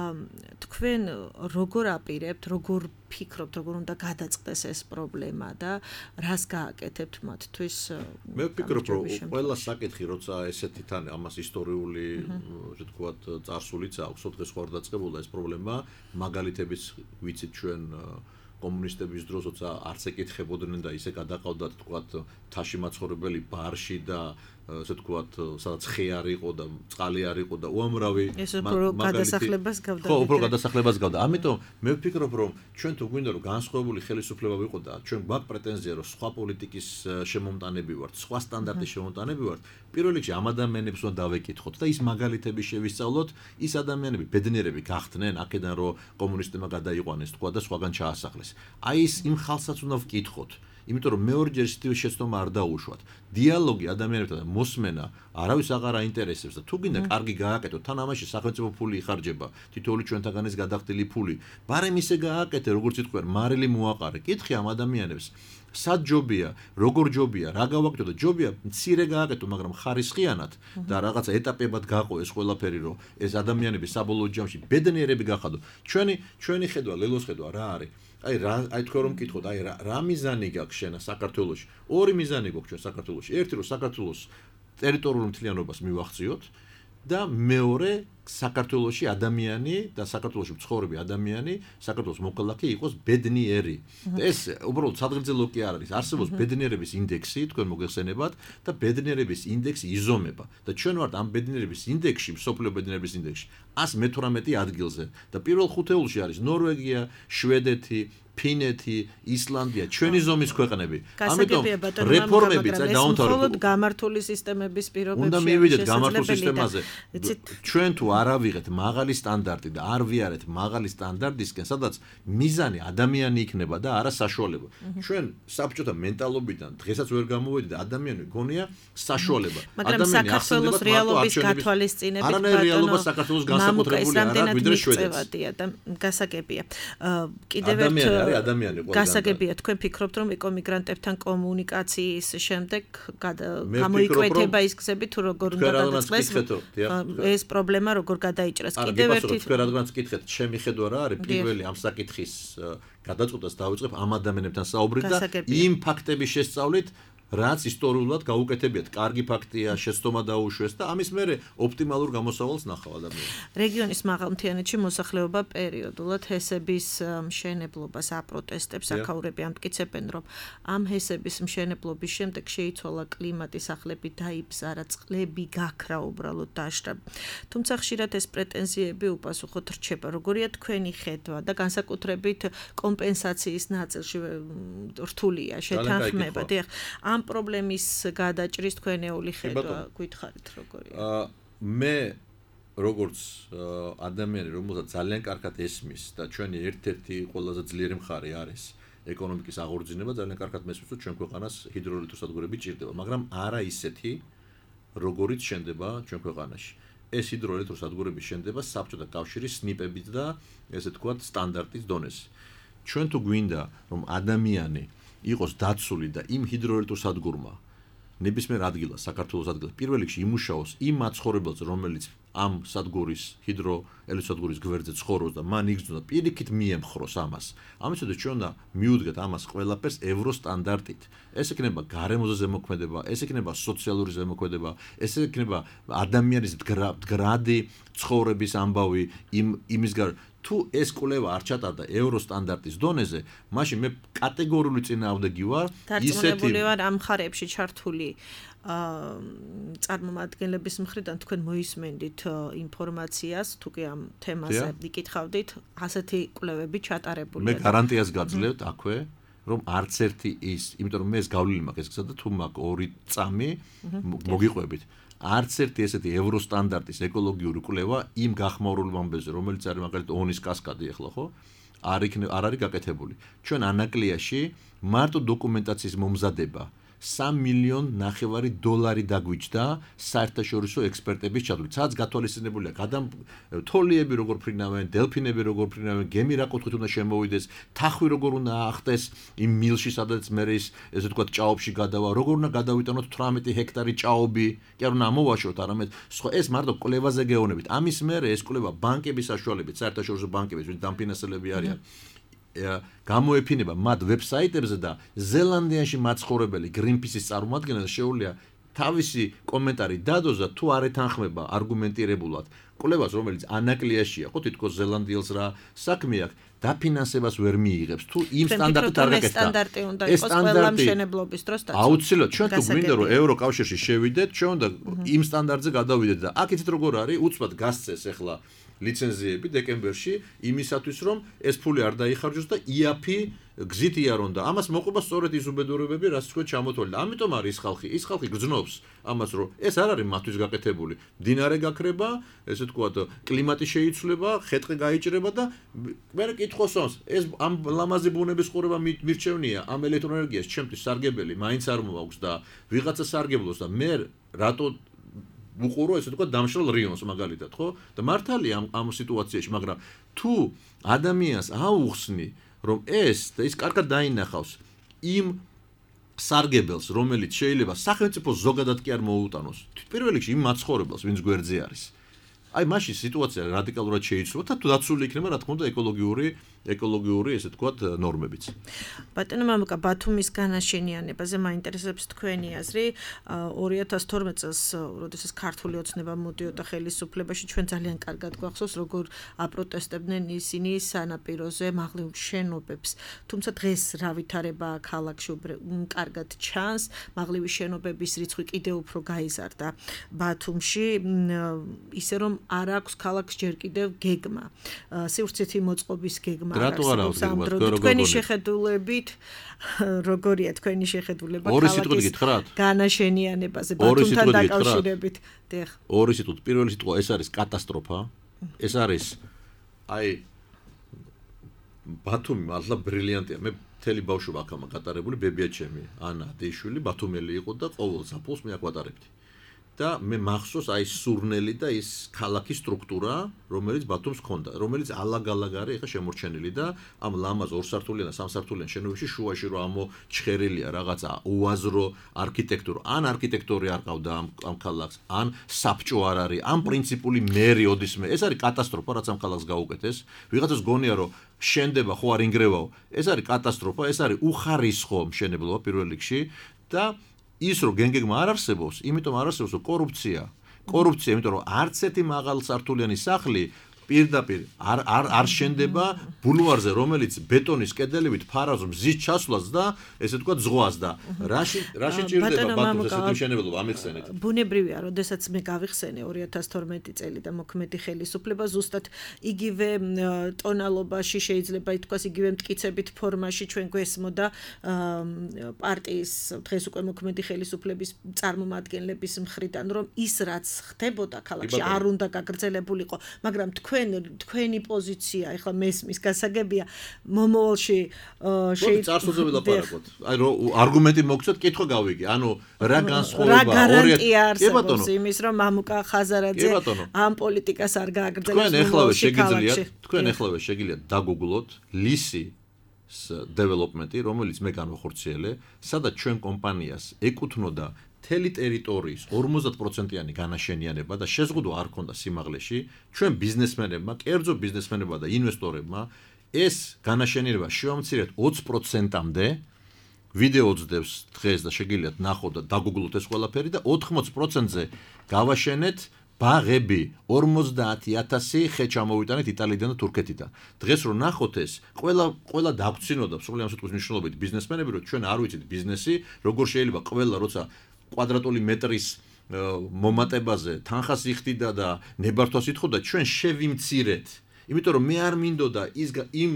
თქვენ როგორ აპირებთ, როგორ ფიქრობთ, როგორ უნდა გადაწყდეს ეს პრობლემა და რას გააკეთებთ მათთვის? მე ვფიქრობ, რომ ყველა საკითხი, როცა ესეთი თან ამას ისტორიული, ასე ვთქვათ, წარსულიც აქვს, ოთხეს ხوار დაწყებულა ეს პრობლემა, მაგალითების ვიცით ჩვენ კომუნისტების დროს, როცა არც ეკითხებოდნენ და ისე გადაყავდათ, თქვათ, თაში მაცხოვრებელი ბარში და ასე ვთქვათ, სადაც ხე არ იყო და წყალი არ იყო და უამრავი ეს უფრო გადასახლებას გავდა. ხო, უფრო გადასახლებას გავდა. ამიტომ მე ვფიქრობ, რომ ჩვენ თუ გვინდა რომ განსხვავებული ხელისუფლება ვიყოთ და ჩვენ გვაქვს პრეტენზია, რომ სხვა პოლიტიკის შემომტანები ვართ, სხვა სტანდარტის შემომტანები ვართ, პირველ რიგში ამ ადამიანებს უნდა დავეკითხოთ და ის მაგალითები შევისწავლოთ, ის ადამიანები ბედნიერები გახდნენ, აქედან რომ კომუნისტებმა გადაიყვანეს, თქვა და სხვაგან ჩაასახლეს. აი ის იმ ხალხსაც უნდა ვკითხოთ. იმიტომ რომ მეორჯერ ისეთი შეცდომა არ დაუშვათ. დიალოგი ადამიანებთან და მოსმენა არავის აღარ აინტერესებს და თუ გინდა კარგი გააკეთოთ, თან ამაში სახელმწიფო ფული იხარჯება, თითოეული ჩვენთაგანის გადახდილი ფული. ბარემ ისე გააკეთე, როგორც იტყვიან, მარილი მოაყარე. კითხე ამ ადამიანებს, სად ჯობია, როგორ ჯობია, რა გავაკეთო და ჯობია მცირე გააკეთო, მაგრამ ხარისხიანად და რაღაცა ეტაპებად გაყო ეს ყველაფერი, რომ ეს ადამიანები საბოლოო ჯამში ბედნიერები გახადო. ჩვენი ჩვენი ხედვა, ლელოს ხედვა რა არის? აი რა აი თქვენ რომ მკითხოთ, აი რა რა მიზანი გაქვს შენ საქართველოში? ორი მიზანი გვაქვს ჩვენ საქართველოში. ერთი რომ საქართველოს ტერიტორიულ მთლიანობას მივახციოთ და მეორე საქართველოში ადამიანი და საქართველოში მცხოვრები ადამიანი, საქართველოს მოქალაქე იყოს ბედნიერი. და ეს უბრალოდ სადღერძელო კი არ არის. არსებობს ბედნიერების ინდექსი, თქვენ მოგეხსენებათ და ბედნიერების ინდექსი იზომება და ჩვენ ვართ ამ ბედნიერების ინდექსში, მსოფლიო ბედნიერების ინდექსში ას მეთვრამეტე ადგილზე და პირველ ხუთეულში არის ნორვეგია, შვედეთი, ფინეთი, ისლანდია, ჩვენი ზომის ქვეყნები. ამიტომ რეფორმებიც დაუნთავრდა. მხოლოდ გამართული სისტემების პირობებში უნდა მივიდეთ გამართულ სისტემაზე. ჩვენ თუ არ ავიღეთ მაღალი სტანდარტი და არ ვიარეთ მაღალი სტანდარტისკენ, სადაც მიზანი ადამიანი იქნება და არა საშუალება. ჩვენ საბჭოთა მენტალობიდან დღესაც ვერ გამოვედი და ადამიანი გონია საშუალება. ადამიანი საქართველოს რეალობის გათვალისწინებით არანაირი რეალობა საქართველოს განსაკუთრებული არ აქვს ვიდრე შვედეთს. და გასაგებია. კიდევ ერთ ადამიანი გასაგებია, თქვენ ფიქრობთ, რომ ეკომიგრანტებთან კომუნიკაციის შემდეგ გამოიკვეთება ის გზები, თუ როგორ უნდა გადაწყდეს ეს პრობლემა, როგორ გადაიჭრას. კიდევ ერთი თქვენ რადგანაც გკითხეთ, ჩემი ხედვა რა არის, პირველი ამ საკითხის გადაწყვეტას დავიწყებ ამ ადამიანებთან საუბრით და იმ ფაქტების შესწავლით, რაც ისტორიულად გაუკეთებიათ, კარგი ფაქტია, შეცდომა დაუშვეს და ამის მერე ოპტიმალურ გამოსავალს ნახავ ადამიანს. რეგიონის მაღალმთიანეთში მოსახლეობა პერიოდულად ჰესების მშენებლობას აპროტესტებს, აქაურები ამტკიცებენ, რომ ამ ჰესების მშენებლობის შემდეგ შეიცვალა კლიმატი, სახლები დაიბზარა, წყლები გაქრა უბრალოდ დაშრა. თუმცა ხშირად ეს პრეტენზიები უპასუხოდ რჩება. როგორია თქვენი ხედვა და განსაკუთრებით კომპენსაციის ნაწილში რთულია შეთანხმება. დიახ, ამ პრობლემის გადაჭრის თქვენეული ხედვა გითხარით როგორია? მე როგორც ადამიანი, რომელსაც ძალიან კარგად ესმის და ჩვენი ერთ-ერთი ყველაზე ძლიერი მხარე არის ეკონომიკის აღორძინება, ძალიან კარგად მესმის, რომ ჩვენ ქვეყანას ჰიდროელექტროსადგურები ჭირდება, მაგრამ არა ისეთი, როგორიც შენდება ჩვენ ქვეყანაში. ეს ჰიდროელექტროსადგურები შენდება საბჭოთა კავშირის სნიპებით და ესე ვთქვათ სტანდარტის დონეზე. ჩვენ თუ გვინდა, რომ ადამიანი იყოს დაცული და იმ ჰიდროელექტროსადგურმა ნებისმიერ ადგილას, საქართველოს ადგილას, პირველ რიგში იმუშაოს იმ მაცხოვრებელს, რომელიც ამ სადგურის ჰიდროელექტროსადგურის გვერდზე ცხოვრობს და მან იგრძნო და პირიქით მიემხროს ამას. ამისათვის ჩვენ უნდა მიუდგეთ ამას ყველაფერს ევროსტანდარტით. ეს იქნება გარემოზე ზემოქმედება, ეს იქნება სოციალური ზემოქმედება, ეს იქნება ადამიანის მდგრადი ცხოვრების ამბავი იმ იმის გარ თუ ეს კვლევა არ ჩატარდა ევროსტანდარტის დონეზე, მაშინ მე კატეგორიული წინააღმდეგი ვარ ისეთი ვარ ამ ხარებში ჩართული წარმომადგენლების მხრიდან თქვენ მოისმენდით ინფორმაციას, თუ კი ამ თემაზე იკითხავდით, ასეთი კვლევები ჩატარებულია. მე გარანტიას გაძლევთ აქვე, რომ არც ერთი ის, იმიტომ რომ მე ეს გავლილი მაქვს, ეს გზა და თუ მაქვს ორი წამი მოგიყვებით. არც ერთი ესეთი ევროსტანდარტის ეკოლოგიური კვლევა იმ გახმაურულ ამბებზე, რომელიც არის მაგალითად ონის კასკადი ახლა, ხო? არ იქნებ არ არის გაკეთებული. ჩვენ ანაკლიაში მარტო დოკუმენტაციის მომზადება სამი მილიონი ნახევარი დოლარი დაგვიჯდა საერთაშორისო ექსპერტების ჩადვლით. სადაც გათვალისწინებულია გადამ თოლიები როგორ ფრინავენ, დელფინები როგორ ფრინავენ, გემი რა კუთხით უნდა შემოვიდეს, თახვი როგორ უნდა ახტეს იმ მილში, სადაც მე ის ესე ვთქვათ ჭაობში გადავა, როგორ უნდა გადავიტანოთ თვრამეტი ჰექტარი ჭაობი, კი არ უნდა ამოვაშოთ, არამედ სხვა ეს მარტო კვლევაზე გეოვნებით. ამის მერე ეს კვლევა ბანკების საშუალებით, საერთაშორისო ბანკების, ვინც დამფინანსებლები არიან, გამოეფინება მათ ვებსაიტებზე და ზელანდიაში მაცხოვრებელი Greenpeace-ის წარმომადგენელს შეუძლია თავისი კომენტარი დადოს და თუ არ ეთანხმება არგუმენტირებულად კვლევას, რომელიც ანაკლიაშია, ხო თითქოს ზელანდიელს რა საქმე აქვს, დაფინანსებას ვერ მიიღებს თუ იმ სტანდარტით არ გაკეთდა. ეს სტანდარტი უნდა იყოს ყველა მშენებლობის დროს დაცვა. აუცილებლად ჩვენ თუ გვინდა რომ ევროკავშირში შევიდეთ, ჩვენ უნდა იმ სტანდარტზე გადავიდეთ და აქ იცით როგორ არის, უცბად გასცეს ახლა ლიცენზიები დეკემბერში იმისათვის რომ ეს ფული არ დაიხარჯოს და ი-აფ-ი გზით იარონ და ამას მოყვება სწორედ ის უბედურებები, რაც თქვენ ჩამოთვალეთ. ამიტომ არის ის ხალხი, ის ხალხი გრძნობს ამას, რომ ეს არ არის მათთვის გაკეთებული. მდინარე გაქრება, ესე ვთქვათ, კლიმატი შეიცვლება, ხეტყი გაიჭრება და მე კითხოსონს, ეს ამ ლამაზი ბუნების ყურება მირჩევნია, ამ ელექტროენერგიას ჩემთვის სარგებელი მაინც არ მოაქვს და ვიღაცა სარგებლობს და მე რატო უყურო ესე თქვა დამშრალ რიონს მაგალითად, ხო? და მართალია ამ ამ სიტუაციაში, მაგრამ თუ ადამიანს აუხსნი, რომ ეს და ის კარგად დაინახავს იმ სარგებელს, რომელიც შეიძლება სახელმწიფო ზოგადად კი არ მოუტანოს, პირველ რიგში იმ მაცხოვრებელს, ვინც გვერდზე არის. აი მაშინ სიტუაცია რადიკალურად შეიცვალა და თუ დაცული იქნება, რა თქმა უნდა, ეკოლოგიური ეკოლოგიური ესე თქვათ ნორმებიც. ბატონო მამუკა, ბათუმის განაშენიანებაზე მაინტერესებს თქვენი აზრი. ორი ათას თორმეტ წელს, როდესაც ქართული ოცნება მოდიოდა ხელისუფლებაში, ჩვენ ძალიან კარგად გვახსოვს, როგორ აპროტესტებდნენ ისინი სანაპიროზე მაღლივ შენობებს. თუმცა დღეს რა ვითარება ქალაქში კარგად ჩანს, მაღლივი შენობების რიცხვი კიდევ უფრო გაიზარდა ბათუმში, ისე რომ არ აქვს ქალაქს ჯერ კიდევ გეგმა. სივრცითი მოწყობის გეგმა თქვენი შეხედულებით როგორია თქვენი შეხედულება ქალაქის განაშენიანებაზე ბათუმთან დაკავშირებით? დიახ. ორი სიტყვით, პირველი სიტყვა ეს არის კატასტროფა. ეს არის აი ბათუმი მართლა ბრილიანტია. მე მთელი ბავშვობა აქ ამ გატარებული, ბებია ჩემი ანა დეიშვილი ბათუმელი იყო და ყოველ საფულს მე აქ ვატარებდი. და მე მახსოვს აი სურნელი და ის ქალაქის სტრუქტურა, რომელიც ბათუმს ჰქონდა, რომელიც ალაგ-ალაგ არის ახლა შემორჩენილი და ამ ლამაზ ორსართულიან და სამსართულიან შენობებში შუაში რომ ამოჩხერილია რაღაცა უაზრო არქიტექტურა, ან არქიტექტორი არ ყავდა ამ ამ ქალაქს, ან საბჭო არ არის, ან პრინციპული მერი ოდისმე. ეს არის კატასტროფა, რაც ამ ქალაქს გაუკეთეს. ვიღაცას გონია რომ შენდება ხო არ ინგრევაო. ეს არის კატასტროფა, ეს არის უხარისხო მშენებლობა პირველ რიგში და ის რომ გენგეგმა არ არსებობს, იმიტომ არ არსებობს კორუფცია. კორუფცია, იმიტომ რომ არც ერთი მაღალსართულიანი სახლი პირდაპირ არ არ არ შენდება ბულვარზე, რომელიც ბეტონის კედლებით ფარავს მზის ჩასვლას და ესე ვთქვათ ზღვას და რაში რაში ჭირდება ბათუმს ესეთი მშენებლობა ამიხსენეთ. ბუნებრივია, როდესაც მე გავიხსენე ორი ათას თორმეტი წელი და მოქმედი ხელისუფლება ზუსტად იგივე ტონალობაში შეიძლება ითქვას იგივე მტკიცებით ფორმაში ჩვენ გვესმოდა პარტიის დღეს უკვე მოქმედი ხელისუფლების წარმომადგენლების მხრიდან, რომ ის რაც ხდებოდა ქალაქში არ უნდა გაგრძელებულიყო, მაგრამ თქვენ თქვენი პოზიცია ახლა მესმის გასაგებია მომავალში შეიძლება წარსულზე ვილაპარაკოთ. აი რომ არგუმენტი მოგცეთ, კითხვა გავიგე. ანუ რა განსხვავება ორი გარანტია არსებობს იმის, რომ მამუკა ხაზარაძე ამ პოლიტიკას არ გააგრძელებს. თქვენ ახლავე შეგიძლიათ, თქვენ ახლავე შეგიძლიათ დაგუგლოთ ლისი დეველოპმენტი, რომელიც მე განვახორციელე, სადაც ჩვენ კომპანიას ეკუთვნოდა მთელი ტერიტორიის ორმოცდაათ პროცენტიანი განაშენიანება და შეზღუდვა არ ქონდა სიმაღლეში, ჩვენ ბიზნესმენებმა, კერძო ბიზნესმენებმა და ინვესტორებმა ეს განაშენიანება შევამცირეთ ოცი პროცენტამდე. ვიდეო ძდებს დღეს და შეგიძლიათ ნახოთ და დაგუგლოთ ეს ყველაფერი და ოთხმოცი პროცენტზე გავაშენეთ ბაღები, ორმოცდაათი ათასი ხე ჩამოვიტანეთ იტალიიდან და თურქეთიდან. დღეს რო ნახოთ ეს, ყველა ყველა დაგწინოდა სულ ამ სიტყვის მნიშვნელობით ბიზნესმენები, რომ ჩვენ არ ვიცით ბიზნესი, როგორ შეიძლება ყველა როცა კვადრატული მეტრის მომატებაზე თანხას იხდიდა და ნებართვას ითხოვდა, ჩვენ შევიმცირეთ. იმიტომ რომ მე არ მინდოდა ის იმ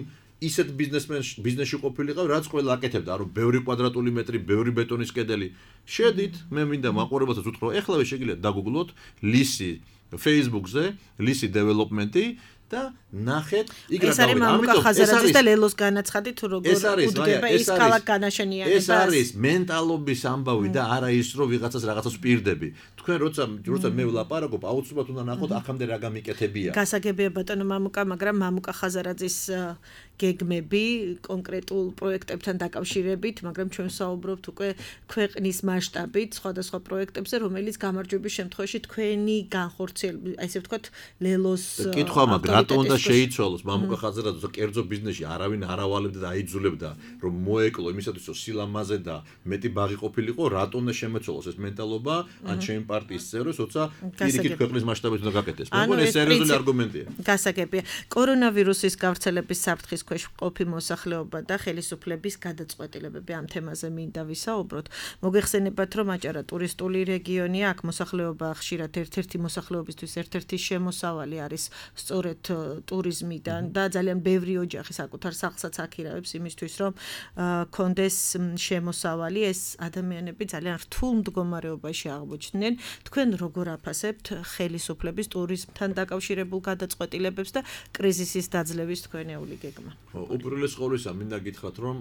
ისეთ ბიზნესმენ ბიზნესში ყოფილიყავ, რაც ყველა აკეთებდა, რომ ბევრი კვადრატული მეტრი, ბევრი ბეტონის კედელი. შედით, მე მინდა მაყურებელსაც უთხრა, ეხლავე შეგიძლიათ დაგუგლოთ ლისი Facebook-ზე, ლისი დეველოპმენტი და ნახეთ, იგრა ეს არის მამუკა ხაზარაძის და ლელოს განაცხადი თუ როგორ უდგება ის ქალაქ განაშენიანებას. ეს არის მენტალობის ამბავი და არა ის, რომ ვიღაცას რაღაცას პირდები. თქვენ როცა როცა მე ვლაპარაკობ, აუცილებლად უნდა ნახოთ აქამდე რა გამიკეთებია. გასაგებია ბატონო მამუკა, მაგრამ მამუკა ხაზარაძის გეგმები კონკრეტულ პროექტებთან დაკავშირებით, მაგრამ ჩვენ საუბრობთ უკვე ქვეყნის მასშტაბით სხვადასხვა პროექტებზე, რომელიც გამარჯვების შემთხვევაში თქვენი განხორციელება, აი ესე ვთქვათ, ლელოს კითხვა მაგ რატო უნდა შეიცვალოს მამუკა ხაზარაძე კერძო ბიზნესში არავინ არ ავალებდა და აიძულებდა რომ მოეკლო იმისათვის რომ სილამაზე და მეტი ბაღი ყოფილიყო რატო უნდა შემეცვალოს ეს მენტალობა ან ჩემი პარტიის წევრებს როცა პირიქით ქვეყნის მასშტაბით უნდა გაკეთდეს მე მგონი ეს სერიოზული არგუმენტია გასაგებია კორონავირუსის გავრცელების საფრთხის ქვეშ მყოფი მოსახლეობა და ხელისუფლების გადაწყვეტილებები ამ თემაზე მინდა ვისაუბროთ მოგეხსენებათ რომ აჭარა ტურისტული რეგიონია აქ მოსახლეობა ხშირად ერთ-ერთი მოსახლეობისთვის ერთ-ერთი შემოსავალი არის სწორედ ტურიზმიდან და ძალიან ბევრი ოჯახი საკუთარ სახლსაც აქირავებს იმისთვის რომ კონდეს შემოსავალი ეს ადამიანები ძალიან რთულ მდგომარეობაში აღმოჩნდნენ თქვენ როგორ აფასებთ ხელისუფლების ტურიზმთან დაკავშირებულ გადაწყვეტილებებს და კრიზისის დაძლევის თქვენეული გეგმა უპირველეს ყოვლისა მინდა გითხრათ რომ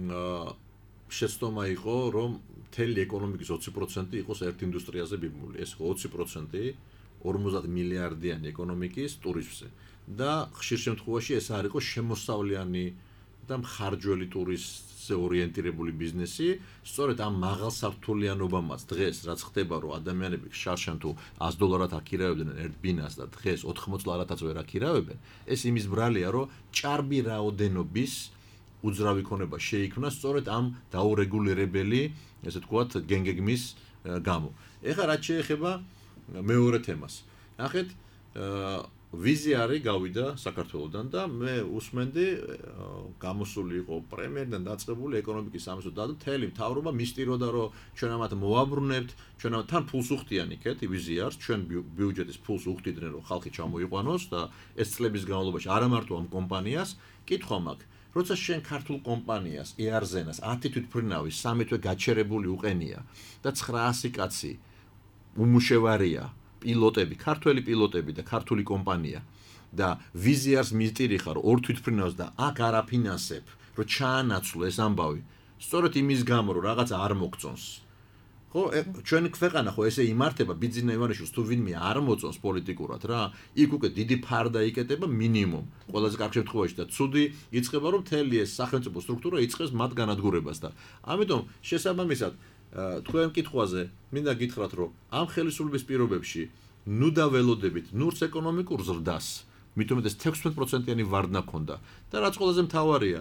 შეცდომა იყო რომ მთელი ეკონომიკის ოცი პროცენტი იყოს ერთ ინდუსტრიაზე ბიბმული ეს ოცი პროცენტი ორმოცდაათ მილიარდიანი ეკონომიკის ტურიზმზე და ხშირ შემთხვევაში ეს არ იყო შემოსავლიანი და მხარჯველი ტურიზმზე ორიენტირებული ბიზნესი სწორედ ამ მაღალსართულიანობამაც დღეს რაც ხდება რომ ადამიანები შარშან თუ ას დოლარად აქირავებდნენ ერთ ბინას და დღეს ოთხმოცდ ლარათაც ვერ აქირავებენ ეს იმის ბრალია რომ ჭარბი რაოდენობის უძრავი ქონება შეიქმნა სწორედ ამ დაურეგულირებელი ესე ვთქვათ გენგეგმის გამო ეხლა რაც შეეხება მეორე თემას. ნახეთ, ვიზია არის გავიდა საქართველოსდან და მე უსმენდი გამოსული იყო პრემიერიდან დაწყებული ეკონომიკის სამეცნიერო და მთელი მთავრობა მისტიროდა რომ ჩვენ ამათ მოვაბრუნებთ, ჩვენ ამათ თან ფულს უხდიან იქეთ ვიზია არის, ჩვენ ბიუჯეტის ფულს უხდიდნენ რომ ხალხი ჩამოიყვანოს და ეს წლების განმავლობაში არა მარტო ამ კომპანიას, კითხვა მაქვს როცა შენ ქართულ კომპანიას ეარზენას ათი თვითმფრინავის სამი თვე გაჩერებული უყენია და ცხრაასი კაცი უმუშევარია პილოტები, ქართველი პილოტები და ქართული კომპანია და ვიზიარს მისტირი ხარ ორ თვითმფრინავს და აქ არ აფინანსებ, რომ ჩაანაცვლო ეს ამბავი. სწორედ იმის გამო, რომ რაღაც არ მოგწონს. ხო, ჩვენი ქვეყანა ხო ესე იმართება ბიძინა ივანიშვილს თუ ვინმე არ მოწონს პოლიტიკურად რა, იქ უკვე დიდი ფარდა იკეტება მინიმუმ. ყველაზე კარგ შემთხვევაში და ცუდი იწყება რომ მთელი ეს სახელმწიფო სტრუქტურა იწყებს მათ განადგურებას და ამიტომ შესაბამისად თქვენ კითხვაზე მინდა გითხრათ რომ ამ ხელისუფლების პირობებში ნუ დაველოდებით ნურს ეკონომიკურ ზრდას მithumetes თექვსმეტ პროცენტიანი ვარდნა ქონდა და რაც ყველაზე მთავარია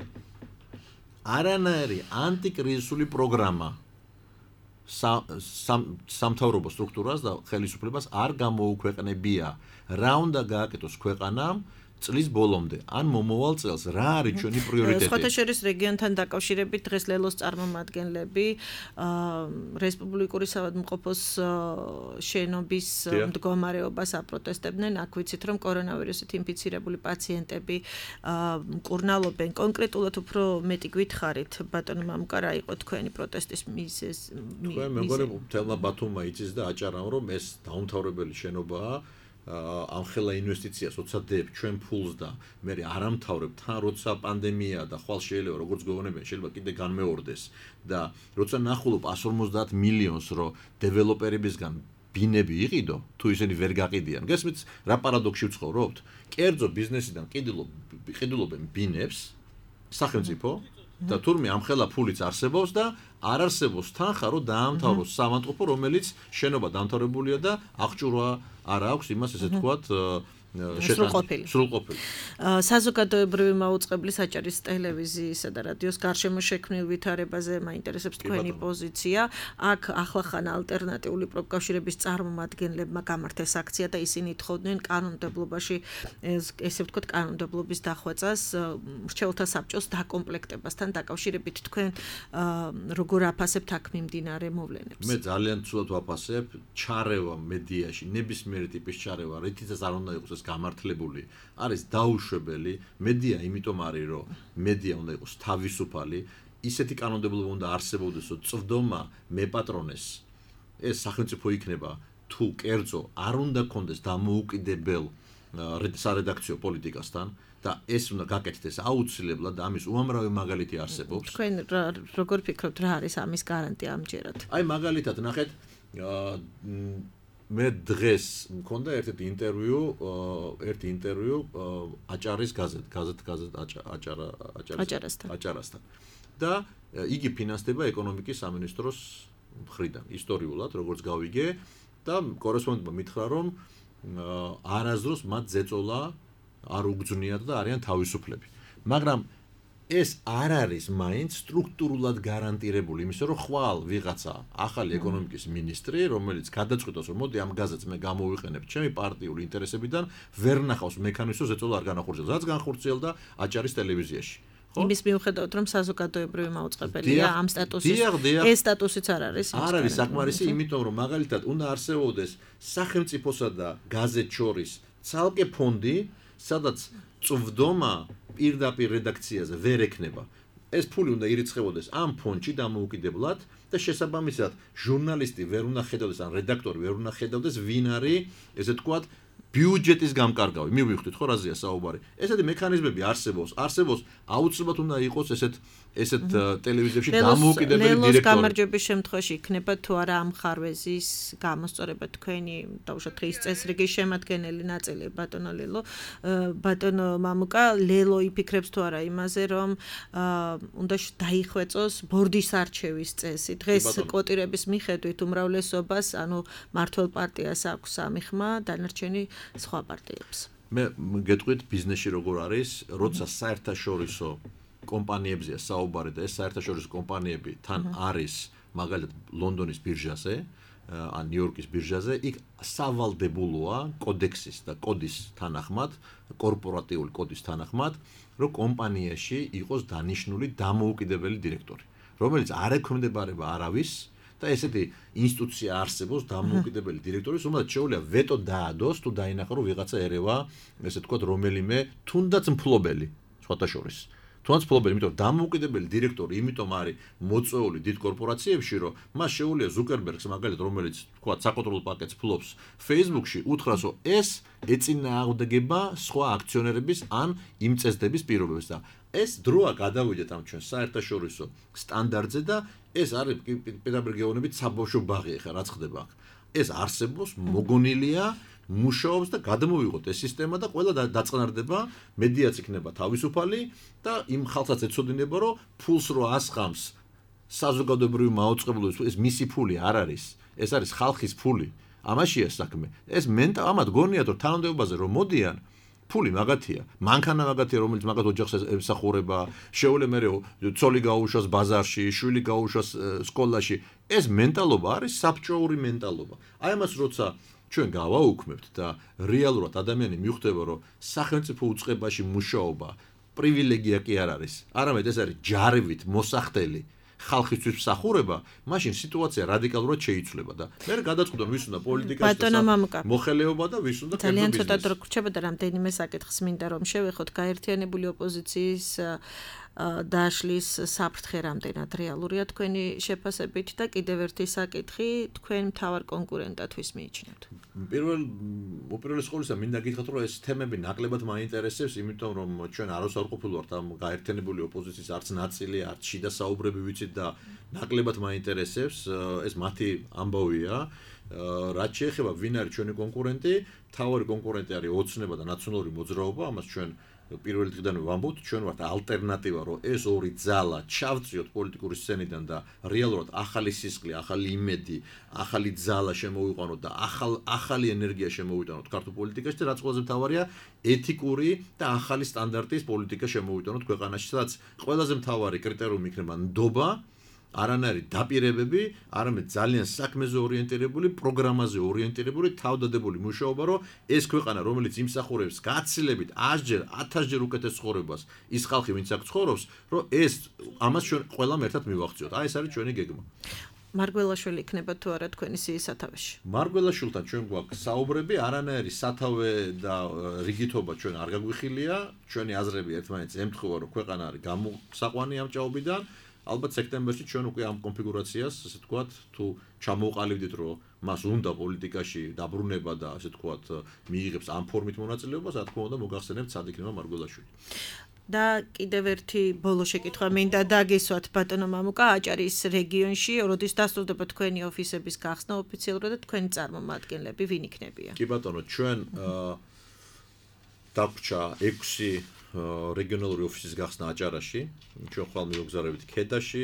არანაირი ანტიკრიზისული პროგრამა სამთავრობო სტრუქტურას და ხელისუფლებას არ გამოუქვეყნებია რა უნდა გააკეთოს ქვეყანამ წლის ბოლომდე ან მომავალ წელს რა არის ჩვენი პრიორიტეტი სხვათა შორის რეგიონთან დაკავშირებით დღეს ლელოს წარმომადგენლები რესპუბლიკური საავადმყოფოს შენობის მდგომარეობას აპროტესტებდნენ აქ ვიცით რომ კორონავირუსით ინფიცირებული პაციენტები მკურნალობენ კონკრეტულად უფრო მეტი გითხარით ბატონო მამუკა რა იყო თქვენი პროტესტის მიზეზი თქვენ მე მგონი თელმა ბათუმმა იცის და აჭარამ რომ ეს დაუმთავრებელი შენობაა ამ ხელა ინვესტიციას როცა დებ ჩვენ ფულს და მე არ ამთავრებ თან როცა პანდემია და ხვალ შეიძლება როგორც გეუბნებიან შეიძლება კიდე განმეორდეს და როცა ნახულობ ას ორმოცდაათ მილიონს რო დეველოპერებისგან ბინები იყიდო თუ ისინი ვერ გაყიდიან გესმით რა პარადოქსი ვცხოვრობთ კერძო ბიზნესიდან ყიდულობენ ბინებს სახელმწიფო და თურმე ამ ხელა ფულიც არსებობს და არ არსებობს თანხა რომ დაამთავროს სამანტყოფო რომელიც შენობა დამთავრებულია და აღჭურვა არ აქვს იმას ესე თქვათ სრულყოფილი. სრულყოფილი. საზოგადოებრივი მაუწყებლის აჭარის ტელევიზიისა და რადიოს გარშემო შექმნილ ვითარებაზე მაინტერესებს თქვენი პოზიცია. აქ ახლახან ალტერნატიული პროფკავშირების წარმომადგენლებმა გამართეს აქცია და ისინი თხოვდნენ კანონმდებლობაში ესე ვთქვათ კანონმდებლობის დახვეწას მრჩეველთა საბჭოს დაკომპლექტებასთან დაკავშირებით თქვენ როგორ აფასებთ აქ მიმდინარე მოვლენებს? მე ძალიან ცუდად ვაფასებ ჩარევა მედიაში ნებისმიერი ტიპის ჩარევა რითიც არ უნდა იყოს ეს გამართლებული, არის დაუშვებელი, მედია იმიტომ არის, რომ მედია უნდა იყოს თავისუფალი, ისეთი კანონმდებლობა უნდა არსებობდეს, რომ წვდომა მეპატრონეს ეს სახელმწიფო იქნება თუ კერძო არ უნდა კონდეს დამოუკიდებელ სარედაქციო პოლიტიკასთან და ეს უნდა გაკეთდეს აუცილებლად და ამის უამრავი მაგალითი არსებობს. თქვენ როგორ ფიქრობთ რა არის ამის გარანტია ამჯერად? აი მაგალითად ნახეთ მე დღეს მქონდა ერთ-ერთი ინტერვიუ, ერთი ინტერვიუ აჭარის გაზეთ, გაზეთ გაზეთ აჭარა აჭარასთან. აჭარასთან. და იგი ფინანსდება ეკონომიკის სამინისტროს მხრიდან, ისტორიულად, როგორც გავიგე და კორესპონდენტმა მითხრა, რომ არასდროს მათ ზეწოლა არ უგძნიათ და არიან თავისუფლები. მაგრამ ეს არ არის მაინც სტრუქტურულად გარანტირებული იმისა, რომ ხვალ ვიღაცა ახალი ეკონომიკის მინისტრი, რომელიც გადაწყვიტოს, რომ მოდი ამ გაზეთს მე გამოვიყენებ ჩემი პარტიული ინტერესებიდან, ვერ ნახავს მექანიზმს, რომ ზეწოლა არ განახორციელოს. რაც განახორციელდა აჭარის ტელევიზიაში. იმის მიუხედავად, რომ საზოგადოებრივი მაუწყებელია ამ სტატუსის, ეს სტატუსიც არ არის. არ არის საკმარისი, იმიტომ რომ მაგალითად უნდა არსებობდეს სახელმწიფოსა და გაზეთ შორის ცალკე ფონდი, სადაც წვდომა პირდაპირ რედაქციაზე ვერ ექნება. ეს ფული უნდა ირიცხებოდეს ამ ფონდში დამოუკიდებლად და შესაბამისად ჟურნალისტი ვერ უნდა ხედავდეს, ან რედაქტორი ვერ უნდა ხედავდეს, ვინ არის, ესე თქვათ, ბიუჯეტის გამკარგავი. მივხვდით ხო რაზეა საუბარი. ესეთი მექანიზმები არსებობს, არსებობს, აუცილებლად უნდა იყოს ესეთ ესეთ ტელევიზიებში დამოუკიდებელი დირექტორი. ლელოს გამარჯვების შემთხვევაში იქნება თუ არა ამ ხარვეზის გამოსწორება თქვენი დაუშვათ დღის წესრიგის შემადგენელი ნაწილი ბატონო ლელო, ბატონო მამუკა, ლელო იფიქრებს თუ არა იმაზე, რომ უნდა დაიხვეწოს ბორდის არჩევის წესი. დღეს კვოტირების მიხედვით უმრავლესობას, ანუ მართლ პარტიას აქვს სამი ხმა, დანარჩენი სხვა პარტიებს. მე გეტყვით ბიზნესში როგორ არის, როცა საერთაშორისო კომპანიებზეა საუბარი და ეს საერთაშორისო კომპანიები თან არის მაგალითად ლონდონის ბირჟაზე, ან ნიუ-იორკის ბირჟაზე, იქ სავალდებულოა კოდექსის და კოდის თანახმად, კორპორატიული კოდის თანახმად, რომ კომპანიაში იყოს დანიშნული დამოუკიდებელი დირექტორი, რომელიც არ ექვემდებარება არავის და ესეთი ინსტიტუცია არსებობს დამოუკიდებელი დირექტორის, რომელიც შეუძლია ვეტო დაადოს თუ დაინახა რომ ვიღაცა ერევა, ესე თქვათ, რომელიმე თუნდაც მფლობელი, სხვათა შორის. თუნდაც მფლობელი, იმიტომ რომ დამოუკიდებელი დირექტორი იმიტომ არის მოწვეული დიდ კორპორაციებში, რომ მას შეუძლია ზუკერბერგს მაგალითად, რომელიც თქვათ, საკონტროლო პაკეტს ფლობს Facebook-ში, უთხრას, რომ ეს ეწინააღმდეგება სხვა აქციონერების ან იმ წესდების პირობებს და ეს დროა გადავიდეთ ამ ჩვენ საერთაშორისო სტანდარტზე და ეს არის პირდაპირ გეუბნებით საბავშვო ბაღი ახლა რაც ხდება აქ. ეს არსებობს, მოგონილია, მუშაობს და გადმოვიღოთ ეს სისტემა და ყველა დაწყნარდება, მედიაც იქნება თავისუფალი და იმ ხალხსაც ეცოდინება, რომ ფულს რო ასხამს საზოგადოებრივი მაუწყებლობის, ეს მისი ფული არ არის, ეს არის ხალხის ფული. ამაშია საქმე. ეს მენტა ამათ გონიათ, რომ თანამდებობაზე რომ მოდიან, ფული მაგათია, მანქანა მაგათია, რომელიც მაგათ ოჯახს ემსახურება, შეუძლია მე ცოლი გაუშვას ბაზარში, შვილი გაუშვას სკოლაში. ეს მენტალობა არის საბჭოური მენტალობა. აი ამას როცა ჩვენ გავაუქმებთ და რეალურად ადამიანი მიხვდება, რომ სახელმწიფო უწყებაში მუშაობა პრივილეგია კი არ არის, არამედ ეს არის ჯარებით მოსახდელი ხალხისთვის მსახურება, მაშინ სიტუაცია რადიკალურად შეიცვლება და მე გადაწყვეტ რომ ვის უნდა პოლიტიკაში მოხელეობა და ვის უნდა კერძო ბიზნესი. ძალიან ცოტა დრო გრჩება და რამდენიმე საკითხს მინდა რომ შევეხოთ გაერთიანებული ოპოზიციის დაშლის საფრთხე რამდენად რეალურია თქვენი შეფასებით და კიდევ ერთი საკითხი თქვენ მთავარ კონკურენტად ვის მიიჩნევთ? პირველ უპირველეს ყოვლისა მინდა გითხრათ რომ ეს თემები ნაკლებად მაინტერესებს, იმიტომ რომ ჩვენ არ ვსაუბრობთ ამ გაერთიანებული ოპოზიციის არც ნაწილი, არც შიდა საუბრები ვიცით და ნაკლებად მაინტერესებს, ეს მათი ამბავია. რაც შეეხება ვინ არის ჩვენი კონკურენტი, მთავარი კონკურენტი არის ოცნება და ნაციონალური მოძრაობა, ამას ჩვენ პირველი დღიდან ვამბობთ, ჩვენ ვართ ალტერნატივა, რომ ეს ორი ძალა ჩავწიოთ პოლიტიკური სცენიდან და რეალურად ახალი სისხლი, ახალი იმედი, ახალი ძალა შემოვიყვანოთ და ახალ ახალი ენერგია შემოვიტანოთ ქართულ პოლიტიკაში და რაც ყველაზე მთავარია, ეთიკური და ახალი სტანდარტის პოლიტიკა შემოვიტანოთ ქვეყანაში, სადაც ყველაზე მთავარი კრიტერიუმი იქნება ნდობა, არანაირი დაპირებები, არამედ ძალიან საქმეზე ორიენტირებული, პროგრამაზე ორიენტირებული, თავდადებული მუშაობა, რომ ეს ქვეყანა, რომელიც იმსახურებს გაცილებით ასჯერ, ათასჯერ უკეთეს ცხოვრებას, ის ხალხი, ვინც აქ ცხოვრობს, რომ ეს ამას ჩვენ ყველამ ერთად მივახციოთ. აი ეს არის ჩვენი გეგმა. მარგველაშვილი იქნება თუ არა თქვენი სიის სათავეში? მარგველაშვილთან ჩვენ გვაქვს საუბრები, არანაირი სათავე და რიგითობა ჩვენ არ გაგვიხილია, ჩვენი აზრები ერთმანეთს ემთხვევა, რომ ქვეყანა არის გამოსაყვანი ამ ჭაობიდან. ალბათ სექტემბერში ჩვენ უკვე ამ კონფიგურაციას, ასე ვთქვათ, თუ ჩამოვყალიბდით, რომ მას უნდა პოლიტიკაში დაბრუნება და ასე ვთქვათ, მიიღებს ამ ფორმით მონაწილეობას, რა თქმა უნდა, მოგახსენებთ სად იქნება მარგველაშვილი. და კიდევ ერთი ბოლო შეკითხვა მინდა დაგისვათ ბატონო მამუკა, აჭარის რეგიონში, როდის დასრულდება თქვენი ოფისების გახსნა ოფიციალურად და თქვენი წარმომადგენლები ვინ იქნებიან? კი ბატონო, ჩვენ დაგვრჩა ექვსი რეგიონალური ოფისის გახსნა აჭარაში, ჩვენ ხვალ მივაგზავნებით ქედაში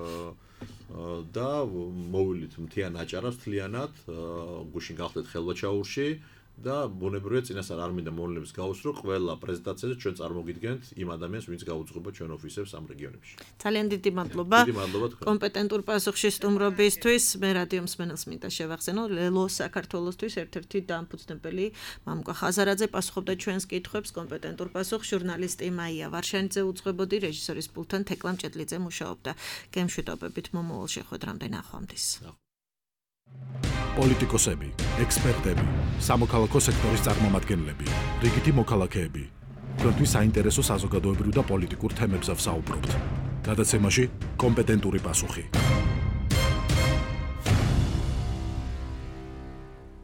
და მოვილით მთიან აჭარას მთლიანად, გუშინ გავხდეთ ხელვაჩაურში და ბუნებრივია წინასწარ არ მინდა მოვლენებს გავუსრო, ყველა პრეზენტაციაზე ჩვენ წარმოგიდგენთ იმ ადამიანს, ვინც გაუძღობა ჩვენ ოფისებს ამ რეგიონებში. ძალიან დიდი მადლობა. დიდი მადლობა თქვენ. კომპეტენტურ პასუხში სტუმრობისთვის მე რადიო მსმენელს მინდა შევახსენო, ლელო საქართველოსთვის ერთ-ერთი დამფუძნებელი მამუკა ხაზარაძე პასუხობდა ჩვენს კითხვებს, კომპეტენტურ პასუხს ჟურნალისტი მაია ვარშანიძე უძღვებოდი, რეჟისორის პულტთან თეკლა მჭედლიძე მუშაობდა. გემშვიდობებით მომავალ შეხვედრამდე ნახვამდის. პოლიტიკოსები, ექსპერტები, სამოქალაქო სექტორის წარმომადგენლები, რიგითი მოქალაქეები. თქვენთვის საინტერესო საზოგადოებრივ და პოლიტიკურ თემებზე ვსაუბრობთ. გადაცემაში კომპეტენტური პასუხი.